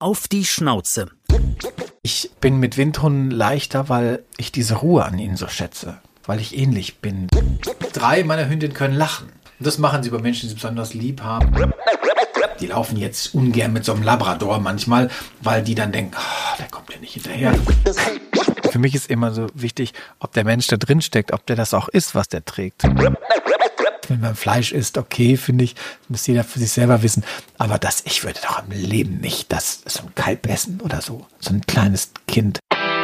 Auf die Schnauze. Ich bin mit Windhunden leichter, weil ich diese Ruhe an ihnen so schätze. Weil ich ähnlich bin. 3 meiner Hündinnen können lachen. Und das machen sie bei Menschen, die sie besonders lieb haben. Die laufen jetzt ungern mit so einem Labrador manchmal, weil die dann denken, der kommt ja nicht hinterher. Für mich ist immer so wichtig, ob der Mensch da drin steckt, ob der das auch ist, was der trägt. Wenn man Fleisch isst, okay, finde ich, muss jeder für sich selber wissen. Aber ich würde doch im Leben nicht so ein Kalb essen oder so ein kleines Kind.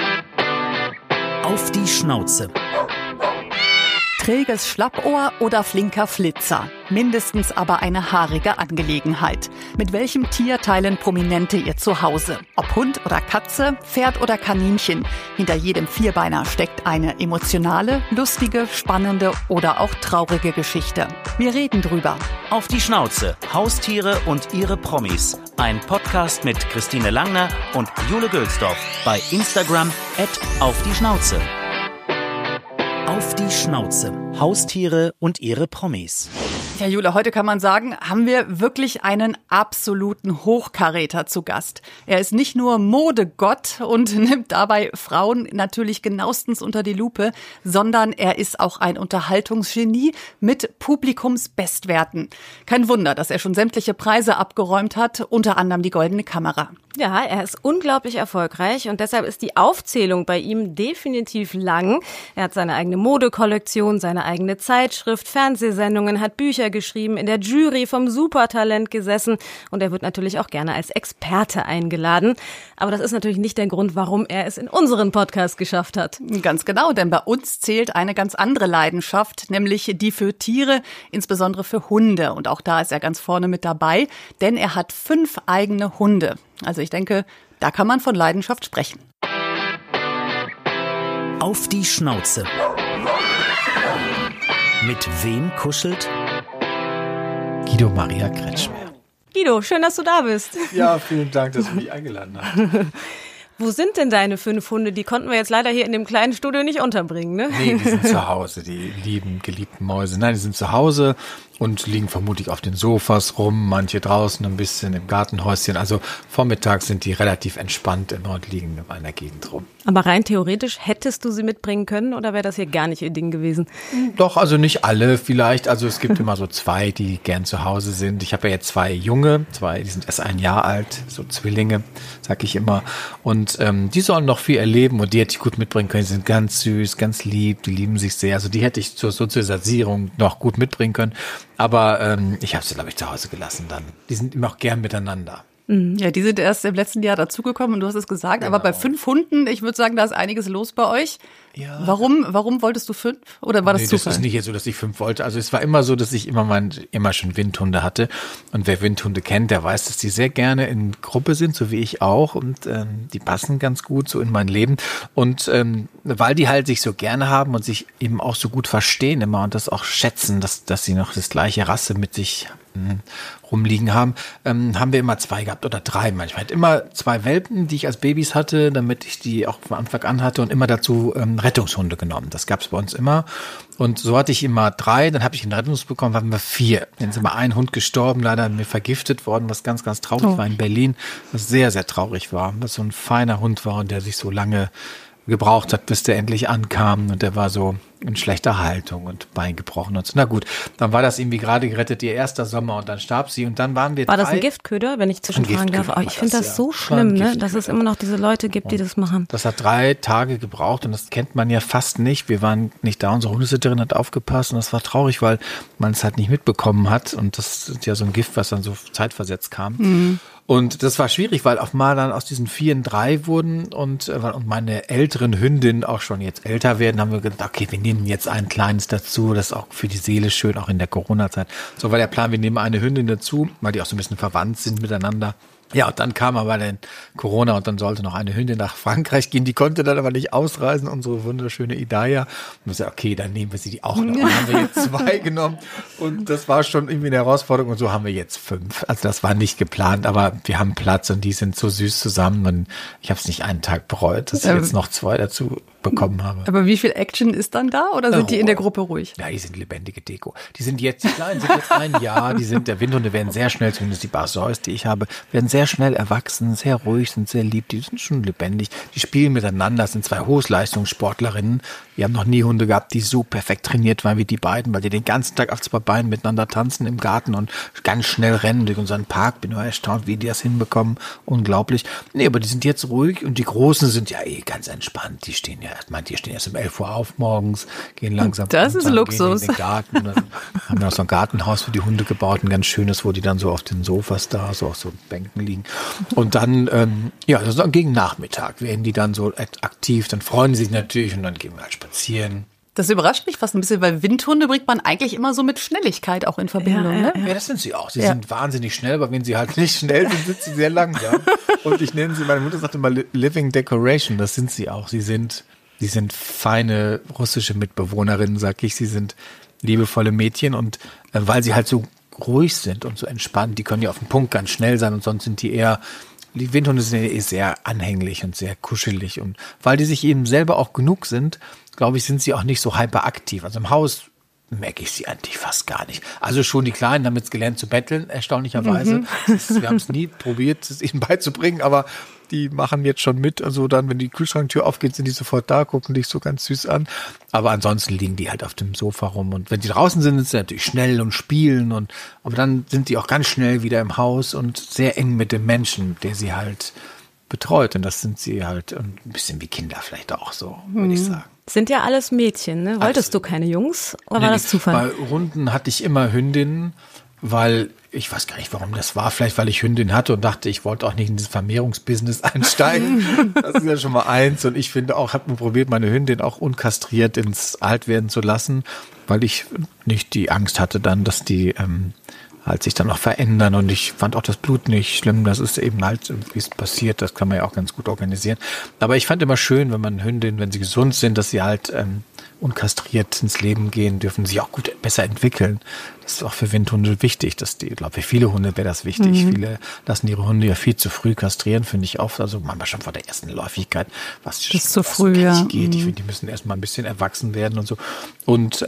Auf die Schnauze. Träges Schlappohr oder flinker Flitzer. Mindestens aber eine haarige Angelegenheit. Mit welchem Tier teilen Prominente ihr Zuhause? Ob Hund oder Katze, Pferd oder Kaninchen. Hinter jedem Vierbeiner steckt eine emotionale, lustige, spannende oder auch traurige Geschichte. Wir reden drüber. Auf die Schnauze. Haustiere und ihre Promis. Ein Podcast mit Christine Langner und Jule Gülsdorf. Bei Instagram @aufdieschnauze. Auf die Schnauze. Haustiere und ihre Promis. Ja, Jule, heute kann man sagen, haben wir wirklich einen absoluten Hochkaräter zu Gast. Er ist nicht nur Modegott und nimmt dabei Frauen natürlich genauestens unter die Lupe, sondern er ist auch ein Unterhaltungsgenie mit Publikumsbestwerten. Kein Wunder, dass er schon sämtliche Preise abgeräumt hat, unter anderem die Goldene Kamera. Ja, er ist unglaublich erfolgreich und deshalb ist die Aufzählung bei ihm definitiv lang. Er hat seine eigene Modekollektion, seine eigene Zeitschrift, Fernsehsendungen, hat Bücher geschrieben, in der Jury vom Supertalent gesessen und er wird natürlich auch gerne als Experte eingeladen. Aber das ist natürlich nicht der Grund, warum er es in unseren Podcast geschafft hat. Ganz genau, denn bei uns zählt eine ganz andere Leidenschaft, nämlich die für Tiere, insbesondere für Hunde. Und auch da ist er ganz vorne mit dabei, denn er hat 5 eigene Hunde. Also ich denke, da kann man von Leidenschaft sprechen. Auf die Schnauze. Mit wem kuschelt? Guido Maria Kretschmer. Guido, schön, dass du da bist. Ja, vielen Dank, dass du mich eingeladen hast. Wo sind denn deine 5 Hunde? Die konnten wir jetzt leider hier in dem kleinen Studio nicht unterbringen, ne? Nee, die sind zu Hause, die geliebten Mäuse. Nein, die sind zu Hause und liegen vermutlich auf den Sofas rum, manche draußen ein bisschen im Gartenhäuschen. Also vormittags sind die relativ entspannt im Nord liegen in meiner Gegend rum. Aber rein theoretisch hättest du sie mitbringen können oder wäre das hier gar nicht ihr Ding gewesen? Doch, also nicht alle vielleicht. Also es gibt immer so 2, die gern zu Hause sind. Ich habe ja jetzt 2 Junge, die sind erst 1 Jahr alt, so Zwillinge, sag ich immer. Und die sollen noch viel erleben und die hätte ich gut mitbringen können. Die sind ganz süß, ganz lieb, die lieben sich sehr. Also die hätte ich zur Sozialisierung noch gut mitbringen können. Aber ich habe sie, glaube ich, zu Hause gelassen dann. Die sind immer auch gern miteinander. Ja, die sind erst im letzten Jahr dazugekommen und du hast es gesagt. Genau. Aber bei 5 Hunden, ich würde sagen, da ist einiges los bei euch. Ja. Warum wolltest du 5? Oder war das Zufall? Das ist nicht jetzt so, dass ich 5 wollte. Also es war immer so, dass ich immer schon Windhunde hatte. Und wer Windhunde kennt, der weiß, dass die sehr gerne in Gruppe sind, so wie ich auch. Und die passen ganz gut so in mein Leben. Und weil die halt sich so gerne haben und sich eben auch so gut verstehen immer und das auch schätzen, dass sie noch das gleiche Rasse mit sich rumliegen haben wir immer 2 gehabt oder 3 manchmal. Ich hatte immer 2 Welpen, die ich als Babys hatte, damit ich die auch von Anfang an hatte und immer dazu Rettungshunde genommen. Das gab es bei uns immer. Und so hatte ich immer 3, dann habe ich einen Rettungsbus bekommen, haben wir 4. Dann ist immer ein Hund gestorben, leider mir vergiftet worden, was ganz, ganz traurig war in Berlin, was sehr, sehr traurig war. Was so ein feiner Hund war und der sich so lange gebraucht hat, bis der endlich ankam und der war so in schlechter Haltung und Bein gebrochen und so. Na gut, dann war das irgendwie gerade gerettet, ihr erster Sommer und dann starb sie und dann waren wir 3. War das ein Giftköder, wenn ich zwischenfragen darf? Oh, ich finde das so schlimm, ne, dass es immer noch diese Leute gibt, die das machen. Das hat 3 Tage gebraucht und das kennt man ja fast nicht. Wir waren nicht da, unsere Hundesitterin hat aufgepasst und das war traurig, weil man es halt nicht mitbekommen hat und das ist ja so ein Gift, was dann so zeitversetzt kam. Mhm. Und das war schwierig, weil auf mal dann aus diesen 4 3 wurden und meine älteren Hündinnen auch schon jetzt älter werden, haben wir gedacht, okay, wir nehmen jetzt ein kleines dazu, das ist auch für die Seele schön, auch in der Corona-Zeit. So war der Plan, wir nehmen eine Hündin dazu, weil die auch so ein bisschen verwandt sind miteinander. Ja, und dann kam aber dann Corona und dann sollte noch eine Hündin nach Frankreich gehen. Die konnte dann aber nicht ausreisen, unsere wunderschöne Idaya. Und wir sagten, okay, dann nehmen wir sie auch noch. Dann haben wir jetzt 2 genommen und das war schon irgendwie eine Herausforderung und so haben wir jetzt 5. Also das war nicht geplant, aber wir haben Platz und die sind so süß zusammen und ich habe es nicht einen Tag bereut, dass ich jetzt noch 2 dazu bekommen habe. Aber wie viel Action ist dann da oder sind die in der Gruppe ruhig? Ja, die sind lebendige Deko. Die Kleinen sind jetzt 1 Jahr, der Windhunde werden sehr schnell, zumindest die Barzois, die ich habe, werden sehr schnell erwachsen, sehr ruhig, sind sehr lieb, die sind schon lebendig, die spielen miteinander, das sind 2 Hochleistungssportlerinnen. Wir haben noch nie Hunde gehabt, die so perfekt trainiert waren wie die beiden, weil die den ganzen Tag auf 2 Beinen miteinander tanzen im Garten und ganz schnell rennen durch unseren Park. Bin nur erstaunt, wie die das hinbekommen. Unglaublich. Nee, aber die sind jetzt ruhig und die Großen sind ja ganz entspannt. Die stehen erst um 11 Uhr auf morgens, gehen langsam. Das ist Luxus. Gehen in den Garten. Dann haben wir auch so ein Gartenhaus für die Hunde gebaut, ein ganz schönes, wo die dann so auf den Sofas da, so auf so Bänken liegen. Und dann, also gegen Nachmittag werden die dann so aktiv, dann freuen sie sich natürlich und dann gehen wir halt spazieren. Das überrascht mich fast ein bisschen, weil Windhunde bringt man eigentlich immer so mit Schnelligkeit auch in Verbindung. Ne? Ja, das sind sie auch. Sie sind wahnsinnig schnell, aber wenn sie halt nicht schnell sind, sind sie sehr langsam. Und ich nenne sie, meine Mutter sagt immer Living Decoration, das sind sie auch. Sie sind feine russische Mitbewohnerinnen, sag ich. Sie sind liebevolle Mädchen und weil sie halt so ruhig sind und so entspannt, die können ja auf den Punkt ganz schnell sein und sonst sind die Windhunde sind sehr anhänglich und sehr kuschelig und weil die sich eben selber auch genug sind, glaube ich, sind sie auch nicht so hyperaktiv. Also im Haus merke ich sie eigentlich fast gar nicht. Also schon die Kleinen haben jetzt gelernt zu betteln, erstaunlicherweise. Wir haben es nie probiert, es ihnen beizubringen, aber die machen jetzt schon mit. Also dann, wenn die Kühlschranktür aufgeht, sind die sofort da, gucken dich so ganz süß an. Aber ansonsten liegen die halt auf dem Sofa rum. Und wenn die draußen sind sie natürlich schnell und spielen. Aber dann sind die auch ganz schnell wieder im Haus und sehr eng mit dem Menschen, der sie halt betreut. Und das sind sie halt ein bisschen wie Kinder vielleicht auch so, würde ich sagen. Sind ja alles Mädchen, ne? Wolltest du keine Jungs oder war das Zufall? Bei Hunden hatte ich immer Hündinnen, weil ich weiß gar nicht, warum das war. Vielleicht, weil ich Hündin hatte und dachte, ich wollte auch nicht in dieses Vermehrungsbusiness einsteigen. Das ist ja schon mal eins. Und ich finde auch, habe probiert, meine Hündin auch unkastriert ins Altwerden zu lassen, weil ich nicht die Angst hatte dann, dass die halt sich dann auch verändern und ich fand auch das Blut nicht schlimm, das ist eben halt, wie es passiert, das kann man ja auch ganz gut organisieren. Aber ich fand immer schön, wenn man Hündinnen, wenn sie gesund sind, dass sie halt unkastriert ins Leben gehen, dürfen sich auch gut besser entwickeln. Das ist auch für Windhunde wichtig, dass die, glaube ich, für viele Hunde wäre das wichtig. Viele lassen ihre Hunde ja viel zu früh kastrieren, finde ich auch, also manchmal schon vor der ersten Läufigkeit, was zu früh geht. Ich finde, die müssen erstmal ein bisschen erwachsen werden und so. Und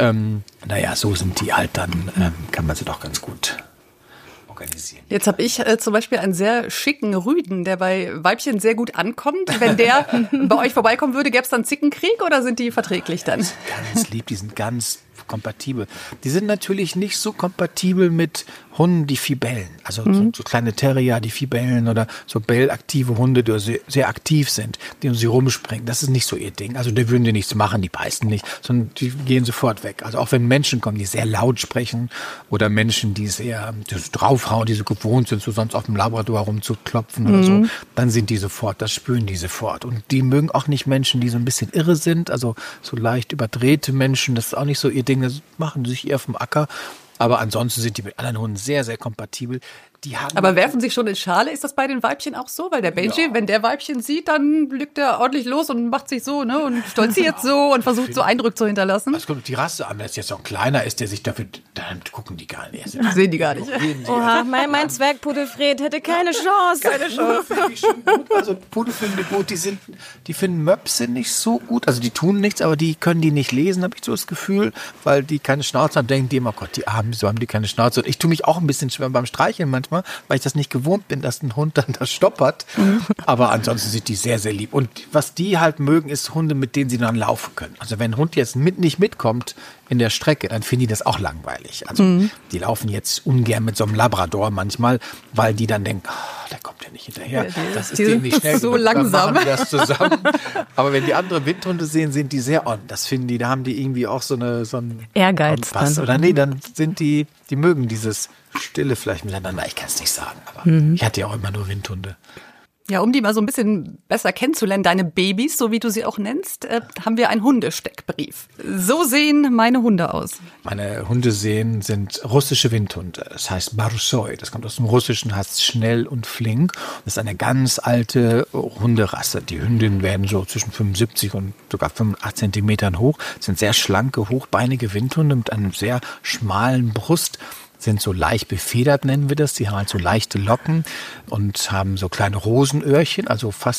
so sind die halt dann, kann man sie doch ganz gut organisieren. Jetzt habe ich zum Beispiel einen sehr schicken Rüden, der bei Weibchen sehr gut ankommt. Wenn der bei euch vorbeikommen würde, gäbe es dann Zickenkrieg oder sind die verträglich dann? Ganz lieb, die sind ganz kompatibel. Die sind natürlich nicht so kompatibel mit Hunden, die viel bellen. Also so kleine Terrier, die viel bellen oder so bellaktive Hunde, die sehr, sehr aktiv sind, die um sie rumspringen. Das ist nicht so ihr Ding. Also die würden dir nichts machen, die beißen nicht, sondern die gehen sofort weg. Also auch wenn Menschen kommen, die sehr laut sprechen oder Menschen, die sehr draufhauen, die so gewohnt sind, so sonst auf dem Labrador rumzuklopfen oder so, dann sind die sofort, das spüren die sofort. Und die mögen auch nicht Menschen, die so ein bisschen irre sind, also so leicht überdrehte Menschen, das ist auch nicht so ihr Ding, das machen sie sich eher vom Acker. Aber ansonsten sind die mit anderen Hunden sehr, sehr kompatibel. Aber werfen sich schon in Schale? Ist das bei den Weibchen auch so? Weil der Benji, wenn der Weibchen sieht, dann legt er ordentlich los und macht sich so, ne, und stolziert so und versucht so Eindruck zu hinterlassen. Es kommt die Rasse an. Wenn es jetzt noch ein kleiner ist, der sich dafür, dann gucken die gar nicht. Sehen die gar nicht. Oha, mein Zwergpudelfred hätte keine Chance. Keine Chance. Finde ich schon gut. Also Pudel finden die gut. Die finden Möpse nicht so gut. Also die tun nichts, aber die können die nicht lesen, habe ich so das Gefühl, weil die keine Schnauze haben. Denken die immer, Gott, die Armen, so haben die keine Schnauze. Und ich tue mich auch ein bisschen schwer beim Streicheln manchmal, weil ich das nicht gewohnt bin, dass ein Hund dann das stoppert. Aber ansonsten sind die sehr, sehr lieb. Und was die halt mögen, ist Hunde, mit denen sie dann laufen können. Also wenn ein Hund jetzt nicht mitkommt in der Strecke, dann finden die das auch langweilig. Also die laufen jetzt ungern mit so einem Labrador manchmal, weil die dann denken, der kommt ja nicht hinterher. Das ist denen nicht schnell so langsam. Dann machen die das zusammen. Aber wenn die andere Windhunde sehen, sind die sehr on. Das finden die, da haben die irgendwie auch so einen Ehrgeiz dann. Oder nee, dann sind die mögen dieses Stille vielleicht miteinander. Ich kann es nicht sagen, aber ich hatte ja auch immer nur Windhunde. Ja, um die mal so ein bisschen besser kennenzulernen, deine Babys, so wie du sie auch nennst, haben wir einen Hundesteckbrief. So sehen meine Hunde aus. Meine Hunde sind russische Windhunde. Das heißt Barzoi. Das kommt aus dem Russischen, heißt schnell und flink. Das ist eine ganz alte Hunderasse. Die Hündinnen werden so zwischen 75 und sogar 85 Zentimetern hoch. Das sind sehr schlanke, hochbeinige Windhunde mit einem sehr schmalen Brust. Sind so leicht befedert, nennen wir das. Die haben halt so leichte Locken und haben so kleine Rosenöhrchen, also fast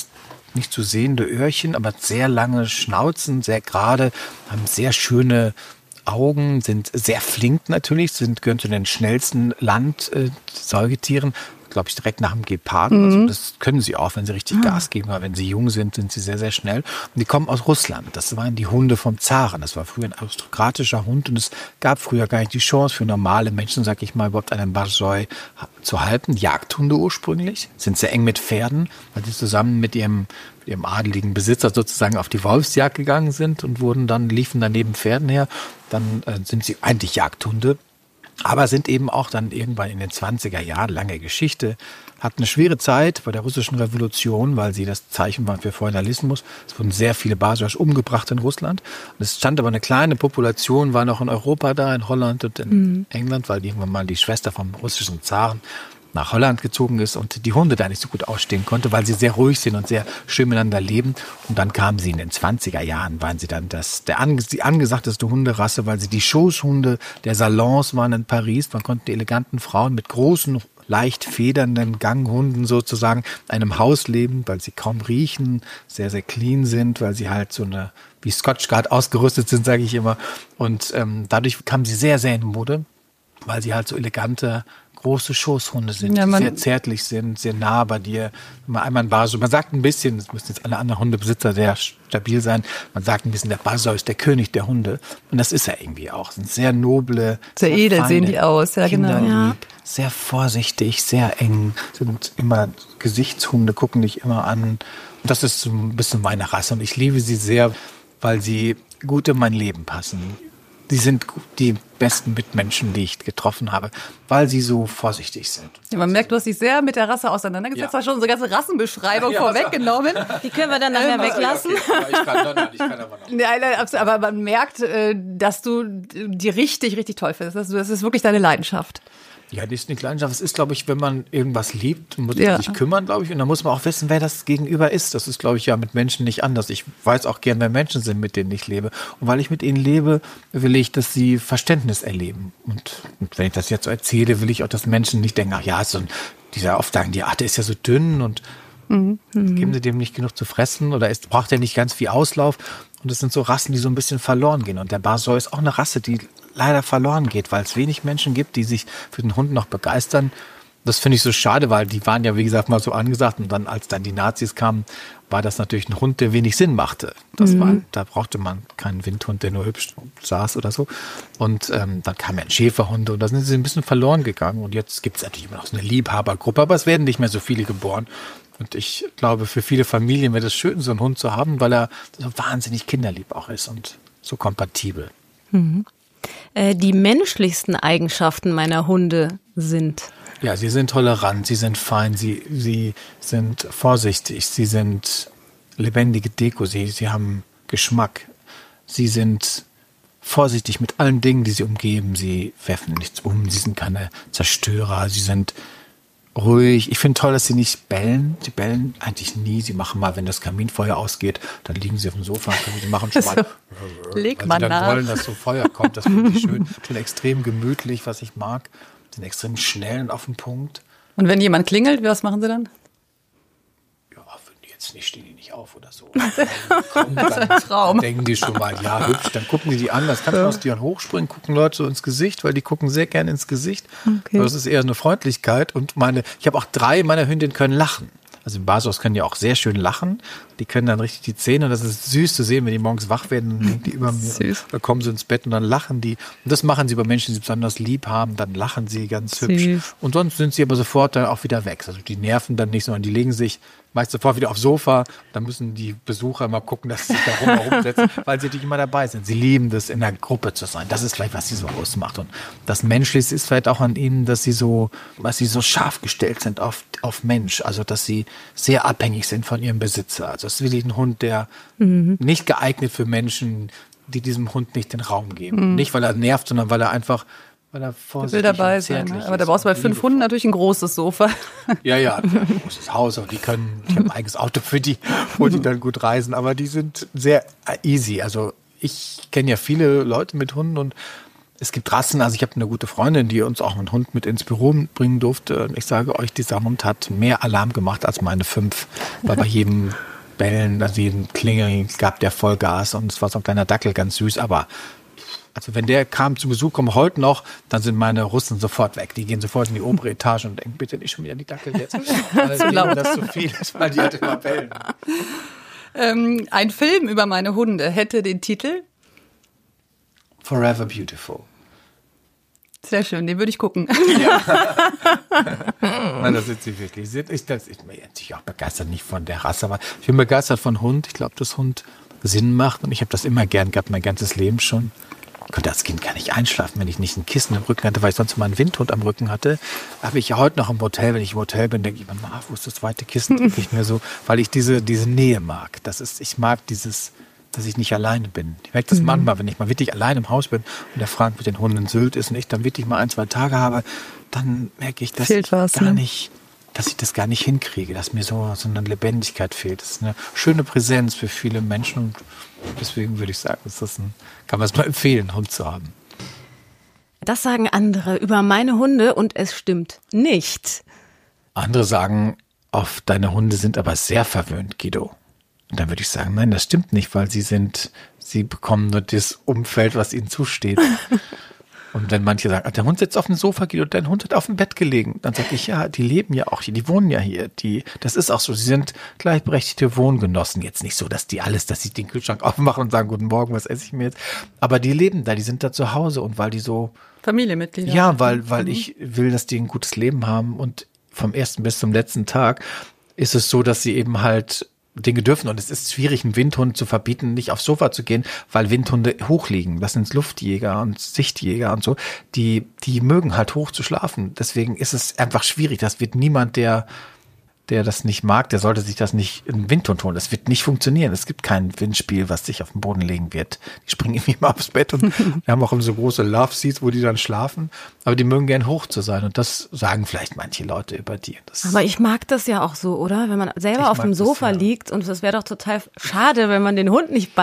nicht zu sehende Öhrchen, aber sehr lange Schnauzen, sehr gerade, haben sehr schöne Augen, sind sehr flink natürlich, gehören zu den schnellsten Landsäugetieren. Glaube ich, direkt nach dem Geparden. Also das können sie auch, wenn sie richtig Gas geben. Aber wenn sie jung sind, sind sie sehr, sehr schnell. Und die kommen aus Russland. Das waren die Hunde vom Zaren. Das war früher ein aristokratischer Hund. Und es gab früher gar nicht die Chance für normale Menschen, sag ich mal, überhaupt einen Borzoi zu halten. Jagdhunde ursprünglich. Sind sehr eng mit Pferden, weil sie zusammen mit ihrem adeligen Besitzer sozusagen auf die Wolfsjagd gegangen sind und liefen dann neben Pferden her. Dann sind sie eigentlich Jagdhunde. Aber sind eben auch dann irgendwann in den 20er Jahren, lange Geschichte, hatten eine schwere Zeit bei der russischen Revolution, weil sie das Zeichen waren für Feudalismus. Es wurden sehr viele Borzois umgebracht in Russland. Und es stand aber eine kleine Population, war noch in Europa da, in Holland und in England, weil irgendwann mal die Schwester vom russischen Zaren nach Holland gezogen ist und die Hunde da nicht so gut ausstehen konnte, weil sie sehr ruhig sind und sehr schön miteinander leben. Und dann kamen sie in den 20er Jahren, waren sie dann die angesagteste Hunderasse, weil sie die Schoßhunde der Salons waren in Paris. Man konnte die eleganten Frauen mit großen, leicht federnden Ganghunden sozusagen in einem Haus leben, weil sie kaum riechen, sehr, sehr clean sind, weil sie halt wie Scotch Guard ausgerüstet sind, sage ich immer. Und dadurch kamen sie sehr, sehr in Mode, weil sie halt so elegante, große Schoßhunde sind, die sehr zärtlich sind, sehr nah bei dir. Einmal ein Borzoi, man sagt ein bisschen, das müssen jetzt alle anderen Hundebesitzer sehr stabil sein, man sagt ein bisschen, der Borzoi ist der König der Hunde. Und das ist er irgendwie auch. Sind sehr noble, sehr edel sehen die aus, ja genau. Ja. Sehr vorsichtig, sehr eng, sind immer Gesichtshunde, gucken dich immer an. Und das ist so ein bisschen meine Rasse. Und ich liebe sie sehr, weil sie gut in mein Leben passen. Sie sind die besten Mitmenschen, die ich getroffen habe, weil sie so vorsichtig sind. Ja, man merkt, du hast dich sehr mit der Rasse auseinandergesetzt, hast schon unsere ganze Rassenbeschreibung vorweggenommen. Die können wir dann nachher weglassen. Okay. Ich kann aber noch. Nein, aber man merkt, dass du die richtig, richtig toll findest. Das ist wirklich deine Leidenschaft. Ja, das ist nicht Leidenschaft. Es ist, glaube ich, wenn man irgendwas liebt, muss man sich kümmern, glaube ich. Und dann muss man auch wissen, wer das Gegenüber ist. Das ist, glaube ich, ja mit Menschen nicht anders. Ich weiß auch gern, wer Menschen sind, mit denen ich lebe. Und weil ich mit ihnen lebe, will ich, dass sie Verständnis erleben. Und wenn ich das jetzt so erzähle, will ich auch, dass Menschen nicht denken, ach ja, dieser oft sagen, der ist ja so dünn und geben sie dem nicht genug zu fressen oder braucht er nicht ganz viel Auslauf. Und das sind so Rassen, die so ein bisschen verloren gehen. Und der Borzoi ist auch eine Rasse, die leider verloren geht, weil es wenig Menschen gibt, die sich für den Hund noch begeistern. Das finde ich so schade, weil die waren ja, wie gesagt, mal so angesagt. Und dann, als dann die Nazis kamen, war das natürlich ein Hund, der wenig Sinn machte. Da brauchte man keinen Windhund, der nur hübsch saß oder so. Und dann kam ja ein Schäferhund und da sind sie ein bisschen verloren gegangen. Und jetzt gibt es natürlich immer noch so eine Liebhabergruppe, aber es werden nicht mehr so viele geboren. Und ich glaube, für viele Familien wäre das schön, so einen Hund zu haben, weil er so wahnsinnig kinderlieb auch ist und so kompatibel. Die menschlichsten Eigenschaften meiner Hunde sind? Ja, sie sind tolerant, sie sind fein, sie sind vorsichtig, sie sind lebendige Deko, sie haben Geschmack, sie sind vorsichtig mit allen Dingen, die sie umgeben, sie werfen nichts um, sie sind keine Zerstörer, sie sind ruhig. Ich finde toll, dass sie nicht bellen. Sie bellen eigentlich nie. Sie machen mal, wenn das Kaminfeuer ausgeht, dann liegen sie auf dem Sofa und sie machen schon mal, leg mal nach. Wollen, dass so Feuer kommt. Das finde ich schön. Sind extrem gemütlich, was ich mag. Sind extrem schnell und auf den Punkt. Und wenn jemand klingelt, was machen sie dann? Ja, wenn die jetzt nicht, stehen die nicht auf oder so. Dann denken die schon mal, ja, hübsch. Dann gucken die an. Das kannst du aus dir hochspringen, gucken Leute so ins Gesicht, weil die gucken sehr gerne ins Gesicht. Okay. Das ist eher eine Freundlichkeit. Und ich habe auch 3 meiner Hündinnen können lachen. Also die Borzois können ja auch sehr schön lachen. Die können dann richtig die Zähne. Und das ist süß zu sehen, wenn die morgens wach werden, dann liegen die über mir. Süß. Dann kommen sie ins Bett und dann lachen die. Und das machen sie bei Menschen, die sie besonders lieb haben. Dann lachen sie ganz hübsch. Und sonst sind sie aber sofort dann auch wieder weg. Also die nerven dann nicht, sondern die legen sich meist sofort wieder aufs Sofa. Dann müssen die Besucher mal gucken, dass sie sich da herumsetzen, weil sie natürlich immer dabei sind. Sie lieben das, in der Gruppe zu sein. Das ist vielleicht, was sie so ausmacht. Und das Menschliche ist vielleicht auch an ihnen, dass sie so scharf gestellt sind auf Mensch. Also, dass sie sehr abhängig sind von ihrem Besitzer. Also, es ist wirklich ein Hund, der nicht geeignet für Menschen, die diesem Hund nicht den Raum geben. Nicht, weil er nervt, sondern weil er vorsichtig will dabei sein. Ne? Aber da brauchst du bei 5 Hunden natürlich ein großes Sofa. Ja, ein großes Haus. Und ich habe ein eigenes Auto für die, wo die dann gut reisen. Aber die sind sehr easy. Also ich kenne ja viele Leute mit Hunden und es gibt Rassen. Also ich habe eine gute Freundin, die uns auch einen Hund mit ins Büro bringen durfte. Und ich sage euch, dieser Hund hat mehr Alarm gemacht als meine 5. Weil bei jedem Bellen, also jeden Klingel gab der Vollgas und es war so ein kleiner Dackel, ganz süß, aber also wenn der kam zu Besuch, kommt heute noch, dann sind meine Russen sofort weg. Die gehen sofort in die obere Etage und denken, bitte nicht schon wieder die Dackel jetzt, weil das zu viel ist, weil die halt immer bellen. Ein Film über meine Hunde hätte den Titel Forever Beautiful. Sehr schön, den würde ich gucken. Ja. Nein, das sind sie wirklich. Ich bin jetzt auch begeistert, nicht von der Rasse, aber ich bin begeistert von Hund. Ich glaube, dass Hund Sinn macht und ich habe das immer gern gehabt, mein ganzes Leben schon. Ich konnte als Kind gar nicht einschlafen, wenn ich nicht ein Kissen am Rücken hatte, weil ich sonst immer einen Windhund am Rücken hatte. Habe ich ja heute noch im Hotel, wenn ich im Hotel bin, denke ich mir, wo ist das zweite Kissen? Denke ich mir so, weil ich diese Nähe mag. Ich mag dieses, dass ich nicht alleine bin. Ich merke das manchmal, wenn ich mal wirklich allein im Haus bin und der Frank mit den Hunden in Sylt ist und ich dann wirklich mal 1-2 Tage habe, dann merke ich, dass ich das gar nicht hinkriege, dass mir so eine Lebendigkeit fehlt. Das ist eine schöne Präsenz für viele Menschen und deswegen würde ich sagen, kann man es mal empfehlen, einen Hund zu haben. Das sagen andere über meine Hunde und es stimmt nicht. Andere sagen, deine Hunde sind aber sehr verwöhnt, Guido. Und dann würde ich sagen, nein, das stimmt nicht, weil sie bekommen nur das Umfeld, was ihnen zusteht. Und wenn manche sagen, der Hund sitzt auf dem Sofa, Guido, dein Hund hat auf dem Bett gelegen, dann sage ich, ja, die leben ja auch hier, die wohnen ja hier. Das ist auch so, sie sind gleichberechtigte Wohngenossen. Jetzt nicht so, dass sie den Kühlschrank aufmachen und sagen, guten Morgen, was esse ich mir jetzt? Aber die leben da, die sind da zu Hause und weil die so... Familienmitglieder. Ja, weil ich will, dass die ein gutes Leben haben und vom ersten bis zum letzten Tag ist es so, dass sie eben halt Dinge dürfen. Und es ist schwierig, einem Windhund zu verbieten, nicht aufs Sofa zu gehen, weil Windhunde hochliegen. Das sind Luftjäger und Sichtjäger und so. Die mögen halt hoch zu schlafen. Deswegen ist es einfach schwierig. Das wird niemand, der das nicht mag, der sollte sich das nicht in Windhund holen. Das wird nicht funktionieren. Es gibt kein Windspiel, was sich auf den Boden legen wird. Die springen irgendwie mal aufs Bett und wir haben auch so große Love Seats, wo die dann schlafen. Aber die mögen gern hoch zu sein und das sagen vielleicht manche Leute über die. Aber ich mag das ja auch so, oder? Wenn man selber auf dem Sofa liegt und das wäre doch total schade, wenn man den Hund nicht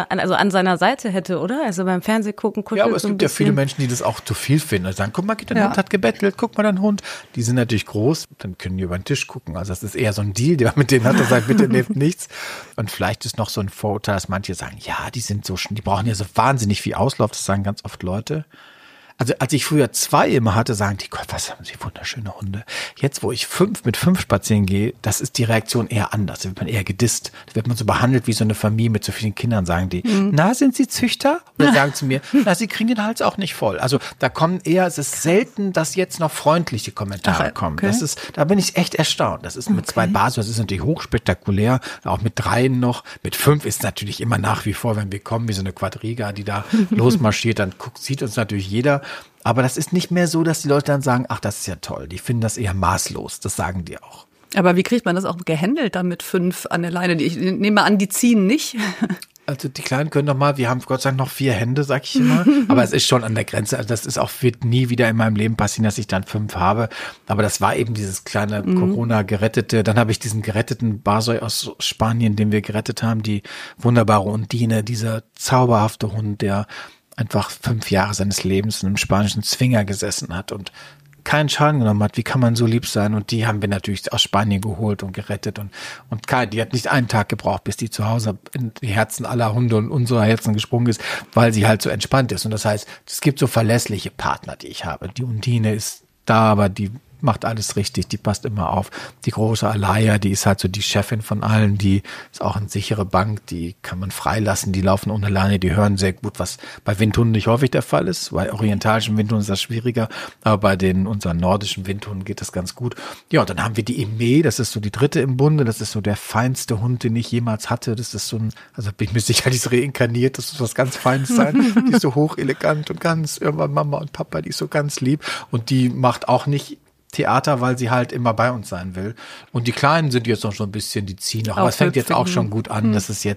an seiner Seite hätte, oder? Also beim Fernsehgucken kuschelt. Ja, aber es gibt ja viele Menschen, die das auch zu viel finden. Also sagen, guck mal, dein Hund hat gebettelt, guck mal, dein Hund. Die sind natürlich groß, dann können die über den Tisch gucken. Also das ist eher so ein Deal, der mit denen hat, der sagt, bitte nehmt nichts. Und vielleicht ist noch so ein Vorurteil, dass manche sagen, ja, die brauchen ja so wahnsinnig viel Auslauf, das sagen ganz oft Leute. Also als ich früher 2 immer hatte, sagen die, Gott, was haben sie wunderschöne Hunde. Jetzt, wo ich mit 5 spazieren gehe, das ist die Reaktion eher anders. Da wird man eher gedisst. Da wird man so behandelt wie so eine Familie mit so vielen Kindern, sagen die. Na, sind sie Züchter? Oder sagen zu mir, na, sie kriegen den Hals auch nicht voll. Also da kommen es ist selten, dass jetzt noch freundliche Kommentare kommen. Okay. Da bin ich echt erstaunt. Das ist mit 2 Basen, das ist natürlich hochspektakulär. Auch mit 3 noch. Mit 5 ist natürlich immer nach wie vor, wenn wir kommen, wie so eine Quadriga, die da losmarschiert, dann sieht uns natürlich jeder. Aber das ist nicht mehr so, dass die Leute dann sagen, ach, das ist ja toll. Die finden das eher maßlos. Das sagen die auch. Aber wie kriegt man das auch gehandelt dann mit 5 an der Leine? Ich nehme an, die ziehen nicht. Also die Kleinen können wir haben Gott sei Dank noch 4 Hände, sag ich immer. Aber es ist schon an der Grenze. Also wird nie wieder in meinem Leben passieren, dass ich dann 5 habe. Aber das war eben dieses kleine Corona-gerettete. Dann habe ich diesen geretteten Barsoi aus Spanien, den wir gerettet haben. Die wunderbare Undine, dieser zauberhafte Hund, der einfach 5 Jahre seines Lebens in einem spanischen Zwinger gesessen hat und keinen Schaden genommen hat. Wie kann man so lieb sein? Und die haben wir natürlich aus Spanien geholt und gerettet. Und die hat nicht einen Tag gebraucht, bis die zu Hause in die Herzen aller Hunde und unserer Herzen gesprungen ist, weil sie halt so entspannt ist. Und das heißt, es gibt so verlässliche Partner, die ich habe. Die Undine ist da, aber die macht alles richtig, die passt immer auf. Die große Alaya, die ist halt so die Chefin von allen, die ist auch eine sichere Bank, die kann man freilassen, die laufen ohne Leine, die hören sehr gut, was bei Windhunden nicht häufig der Fall ist. Bei orientalischen Windhunden ist das schwieriger, aber bei unseren nordischen Windhunden geht das ganz gut. Ja, und dann haben wir die Eme, das ist so die 3. im Bunde, das ist so der feinste Hund, den ich jemals hatte. Das ist so also bin ich mir sicher, die ist reinkarniert, das muss was ganz Feines sein. Die ist so hochelegant und ganz, irgendwann Mama und Papa, die ist so ganz lieb und die macht auch nicht Theater, weil sie halt immer bei uns sein will. Und die Kleinen sind jetzt noch schon ein bisschen, die ziehen noch. Aber es fängt jetzt auch schon gut an. Das ist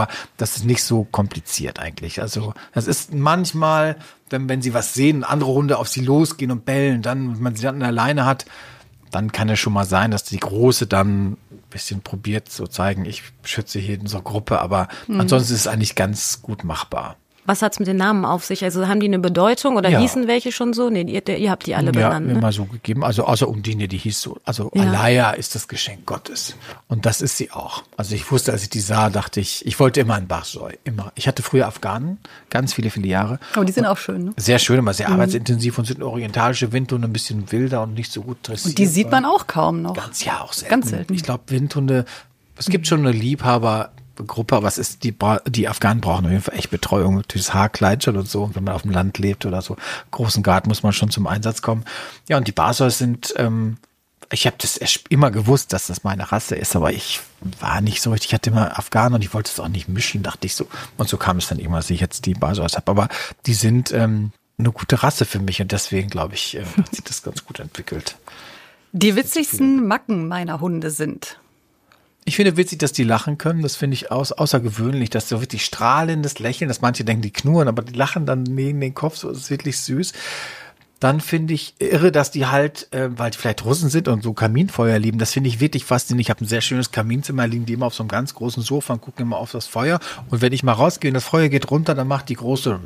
nicht so kompliziert eigentlich. Also das ist manchmal, wenn sie was sehen, andere Hunde auf sie losgehen und bellen, dann, wenn man sie dann alleine hat, dann kann es schon mal sein, dass die Große dann ein bisschen probiert zu zeigen, ich schütze hier in unserer Gruppe. Aber ansonsten ist es eigentlich ganz gut machbar. Was hat's mit den Namen auf sich? Also haben die eine Bedeutung oder hießen welche schon so? Nee, ihr habt die alle benannt. Ja, immer so gegeben. Also außer Undine, die hieß so. Also Alaya ist das Geschenk Gottes. Und das ist sie auch. Also ich wusste, als ich die sah, dachte ich wollte immer einen Bahrsoi. Immer. Ich hatte früher Afghanen, ganz viele Jahre. Aber die sind auch schön, ne? Sehr schön, aber sehr arbeitsintensiv und sind orientalische Windhunde, ein bisschen wilder und nicht so gut dressiert. Und die sieht man auch kaum noch. Auch selten. Ganz selten. Ich glaube, Windhunde, es gibt schon eine Liebhabergruppe, aber die Afghanen brauchen auf jeden Fall echt Betreuung, das Haarkleid schon und so. Und wenn man auf dem Land lebt oder so, großen Garten muss man schon zum Einsatz kommen. Ja, und die Barsois sind, ich habe das immer gewusst, dass das meine Rasse ist, aber ich war nicht so richtig, ich hatte immer Afghanen und ich wollte es auch nicht mischen, dachte ich so. Und so kam es dann immer, dass ich jetzt die Barsois habe. Aber die sind eine gute Rasse für mich und deswegen, glaube ich, hat sich das ganz gut entwickelt. Die witzigsten Macken meiner Hunde sind? Ich finde witzig, dass die lachen können. Das finde ich außergewöhnlich, dass so wirklich strahlendes Lächeln, dass manche denken, die knurren, aber die lachen dann neben den Kopf, so ist wirklich süß. Dann finde ich irre, dass die halt, weil die vielleicht Russen sind und so Kaminfeuer lieben, das finde ich wirklich faszinierend. Ich habe ein sehr schönes Kaminzimmer, liegen die immer auf so einem ganz großen Sofa und gucken immer auf das Feuer. Und wenn ich mal rausgehe und das Feuer geht runter, dann macht die große,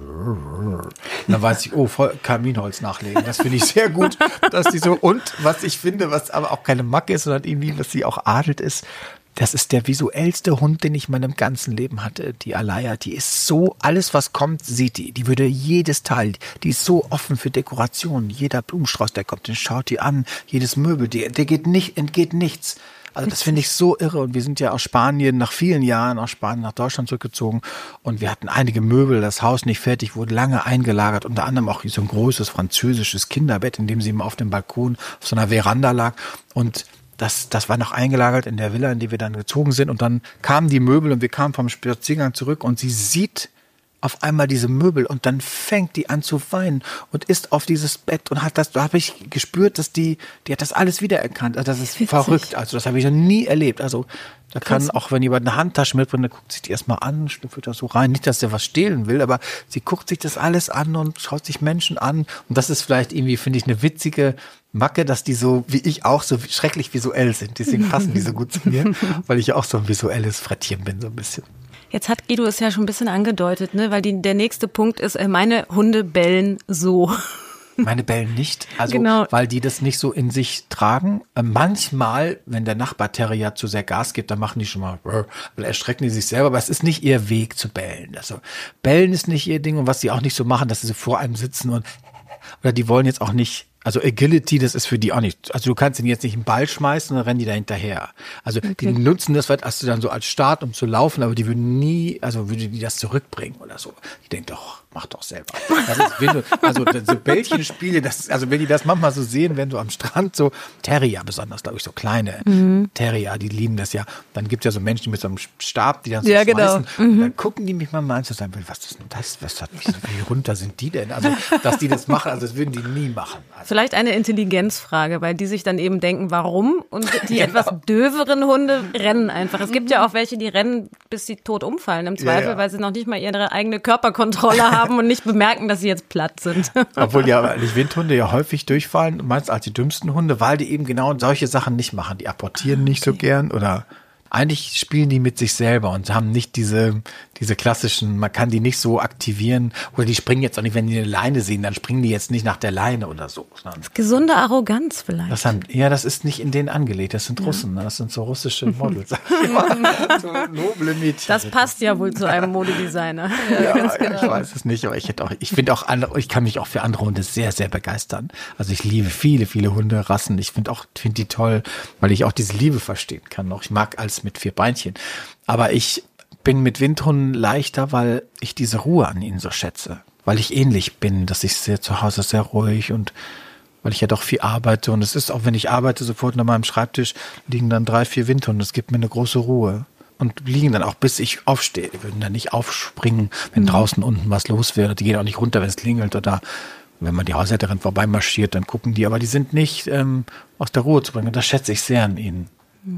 dann weiß ich, Kaminholz nachlegen. Das finde ich sehr gut, dass die so, und was ich finde, was aber auch keine Macke ist, sondern irgendwie, dass sie auch adelt ist, das ist der visuellste Hund, den ich in meinem ganzen Leben hatte, die Alaya. Die ist so, alles was kommt, sieht die. Die würde jedes Teil, die ist so offen für Dekoration. Jeder Blumenstrauß, der kommt, den schaut die an. Jedes Möbel, der entgeht nichts. Also das finde ich so irre. Und wir sind ja aus Spanien, nach vielen Jahren aus Spanien nach Deutschland zurückgezogen. Und wir hatten einige Möbel, das Haus nicht fertig, wurde lange eingelagert. Unter anderem auch so ein großes französisches Kinderbett, in dem sie immer auf dem Balkon auf so einer Veranda lag. Und das war noch eingelagert in der Villa, in die wir dann gezogen sind. Und dann kamen die Möbel und wir kamen vom Spaziergang zurück und sie sieht auf einmal diese Möbel und dann fängt die an zu weinen und ist auf dieses Bett und da habe ich gespürt, dass die hat das alles wiedererkannt. Also das ist verrückt. Also das habe ich noch nie erlebt. Also da kann auch, wenn jemand eine Handtasche mitbringt, dann guckt sich die erstmal an, schnüffelt da so rein. Nicht, dass der was stehlen will, aber sie guckt sich das alles an und schaut sich Menschen an. Und das ist vielleicht irgendwie, finde ich, eine witzige Macke, dass die so, wie ich auch, so schrecklich visuell sind. Deswegen passen die so gut zu mir, weil ich ja auch so ein visuelles Frettchen bin, so ein bisschen. Jetzt hat Guido es ja schon ein bisschen angedeutet, ne? Weil der nächste Punkt ist, meine Hunde bellen so. Meine bellen nicht, also genau. Weil die das nicht so in sich tragen. Manchmal, wenn der Nachbar-Terrier zu sehr Gas gibt, dann machen die schon mal, weil erschrecken die sich selber, aber es ist nicht ihr Weg zu bellen. Also bellen ist nicht ihr Ding und was sie auch nicht so machen, dass sie so vor einem sitzen oder die wollen jetzt auch nicht. Also Agility, das ist für die auch nicht. Also du kannst ihnen jetzt nicht einen Ball schmeißen und dann rennen die da hinterher. Also die nutzen das, hast du dann so als Start, um zu laufen, aber die würden würde die das zurückbringen oder so. Die denken doch, mach doch selber. Also so Bällchenspiele, wenn die das manchmal so sehen, wenn du am Strand so, Terrier besonders, glaube ich, so kleine Terrier, die lieben das ja. Dann gibt es ja so Menschen mit so einem Stab, die dann so schmeißen. Und dann gucken die mich mal an und sagen, was ist denn das? Was hat mich so, wie runter sind die denn? Also, dass die das machen, also das würden die nie machen. Also, vielleicht eine Intelligenzfrage, weil die sich dann eben denken, warum? Und die etwas döveren Hunde rennen einfach. Es gibt ja auch welche, die rennen, bis sie tot umfallen im Zweifel, weil sie noch nicht mal ihre eigene Körperkontrolle haben und nicht bemerken, dass sie jetzt platt sind. Obwohl ja die Windhunde ja häufig durchfallen, meist als die dümmsten Hunde, weil die eben genau solche Sachen nicht machen. Die apportieren nicht so gern oder eigentlich spielen die mit sich selber und haben nicht diese klassischen, man kann die nicht so aktivieren oder die springen jetzt auch nicht, wenn die eine Leine sehen, dann springen die jetzt nicht nach der Leine oder so. Gesunde Arroganz vielleicht. Das ist nicht in denen angelegt, das sind Russen, das sind so russische Models. So noble Mädchen. Das passt ja wohl zu einem Modedesigner. Ich weiß es nicht, aber ich finde auch andere, ich kann mich auch für andere Hunde sehr, sehr begeistern. Also ich liebe viele, viele Hunderassen. Ich finde die toll, weil ich auch diese Liebe verstehen kann. Ich mag alles mit 4 Beinchen. Aber ich bin mit Windhunden leichter, weil ich diese Ruhe an ihnen so schätze. Weil ich ähnlich bin, dass ich zu Hause sehr ruhig und weil ich ja doch viel arbeite. Und es ist auch, wenn ich arbeite, sofort an meinem Schreibtisch liegen dann 3, 4 Windhunde. Das gibt mir eine große Ruhe. Und liegen dann auch, bis ich aufstehe. Die würden dann nicht aufspringen, wenn draußen unten was los wäre. Die gehen auch nicht runter, wenn es klingelt oder wenn man die Haushälterin vorbeimarschiert, dann gucken die. Aber die sind nicht aus der Ruhe zu bringen. Und das schätze ich sehr an ihnen.